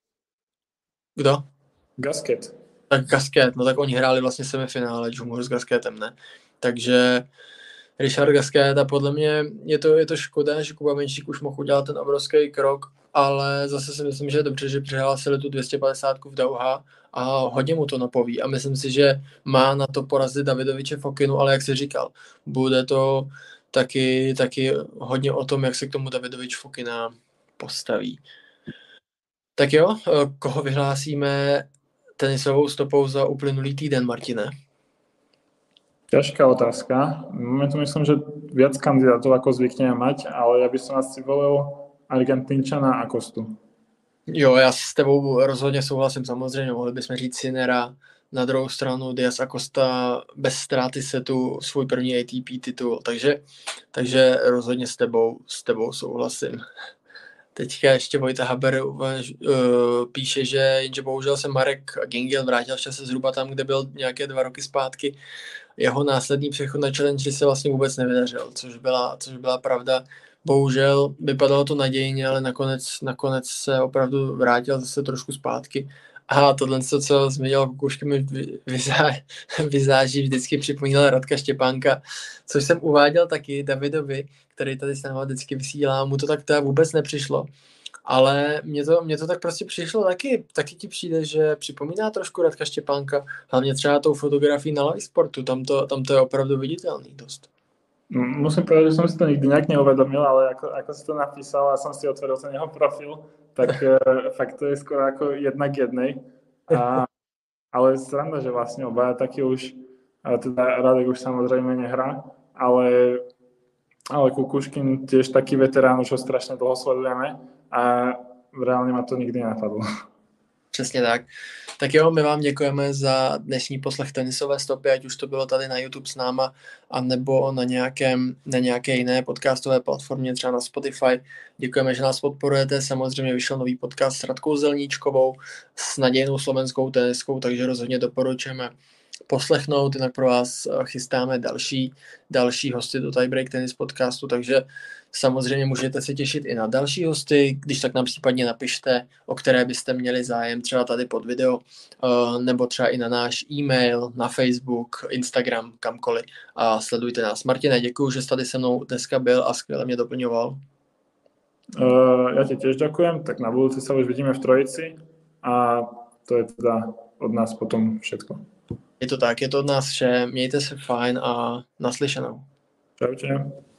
Kdo? Gasquet. Tak Gasquet, no tak oni hráli vlastně semifinále, Žumur s Gasquetem, ne? Takže Richard Gasquet a podle mě je to, je to škoda, že Kuba Menčík už mohl udělat ten obrovský krok, ale zase si myslím, že je dobře, že přihlásili tu dvě stě padesát v Dauha a hodně mu to napoví a myslím si, že má na to porazit Davidoviče Fokinu, ale jak jsi říkal, bude to taky, taky hodně o tom, jak se k tomu Davidovič Fokina postaví. Tak jo, koho vyhlásíme tenisovou stopou za uplynulý týden, Martine? Ťažká otázka. Momentu myslím, že viac kandidátov ako zvykneme mať, ale ja by som asi volil Argentínčana Acostu. Jo, já s tebou rozhodně souhlasím, samozřejmě, mohli bychom říct Sinnera, na druhou stranu Diaz Acosta bez ztráty setu svůj první A T P titul, takže, takže rozhodně s tebou, s tebou souhlasím. Teďka ještě Vojta Haber uh, píše, že jenže bohužel se Marek Gingel vrátil v čase zhruba tam, kde byl nějaké dva roky zpátky. Jeho následný přechod na Challenge se vlastně vůbec nevydařil, což byla, což byla pravda. Bohužel vypadalo to nadějně, ale nakonec, nakonec se opravdu vrátil zase trošku zpátky. A tohle, co zmiňoval Kukušky, mi vyzá, vyzáží vždycky připomínal Radka Štěpánka, což jsem uváděl taky Davidovi, který tady s námi vždycky vysílá, mu to tak teda vůbec nepřišlo. Ale mně to, mně to tak prostě přišlo taky, taky ti přijde, že připomíná trošku Radka Štěpánka, hlavně třeba tou fotografií na Live Sportu, tam to, tam to je opravdu viditelný dost. Musím povedať, že som si to nikdy nejak neuvedomil, ale ako, ako si to napísal a som si otvoril ten jeho profil, tak fakt to je skoro ako jedna k jednej. A, ale sranda, že vlastne obaja taky už, teda Radek už samozrejme nehrá, ale, ale Kukuškin tiež taký veterán, už ho strašne dlho sledujeme a reálne ma to nikdy nenapadlo. Přesně tak. Tak jo, my vám děkujeme za dnešní poslech tenisové stopy, ať už to bylo tady na YouTube s náma, anebo na, nějakém, na nějaké jiné podcastové platformě, třeba na Spotify. Děkujeme, že nás podporujete. Samozřejmě vyšel nový podcast s Radkou Zelníčkovou, s nadějnou slovenskou teniskou, takže rozhodně doporučujeme poslechnout, jinak pro vás chystáme další, další hosty do Tiebreak Tennis podcastu, takže samozřejmě můžete se těšit i na další hosty, když tak nám případně napište, o které byste měli zájem, třeba tady pod video, nebo třeba i na náš e-mail, na Facebook, Instagram, kamkoliv a sledujte nás. Martine, děkuju, že jsi tady se mnou dneska byl a skvěle mě doplňoval. Uh, ja ti tiež ďakujem, tak na budúce sa už vidíme v trojici a to je teda od nás potom všetko. Je to tak, je to od nás vše, mějte se fajn a naslyšenou. Čaute.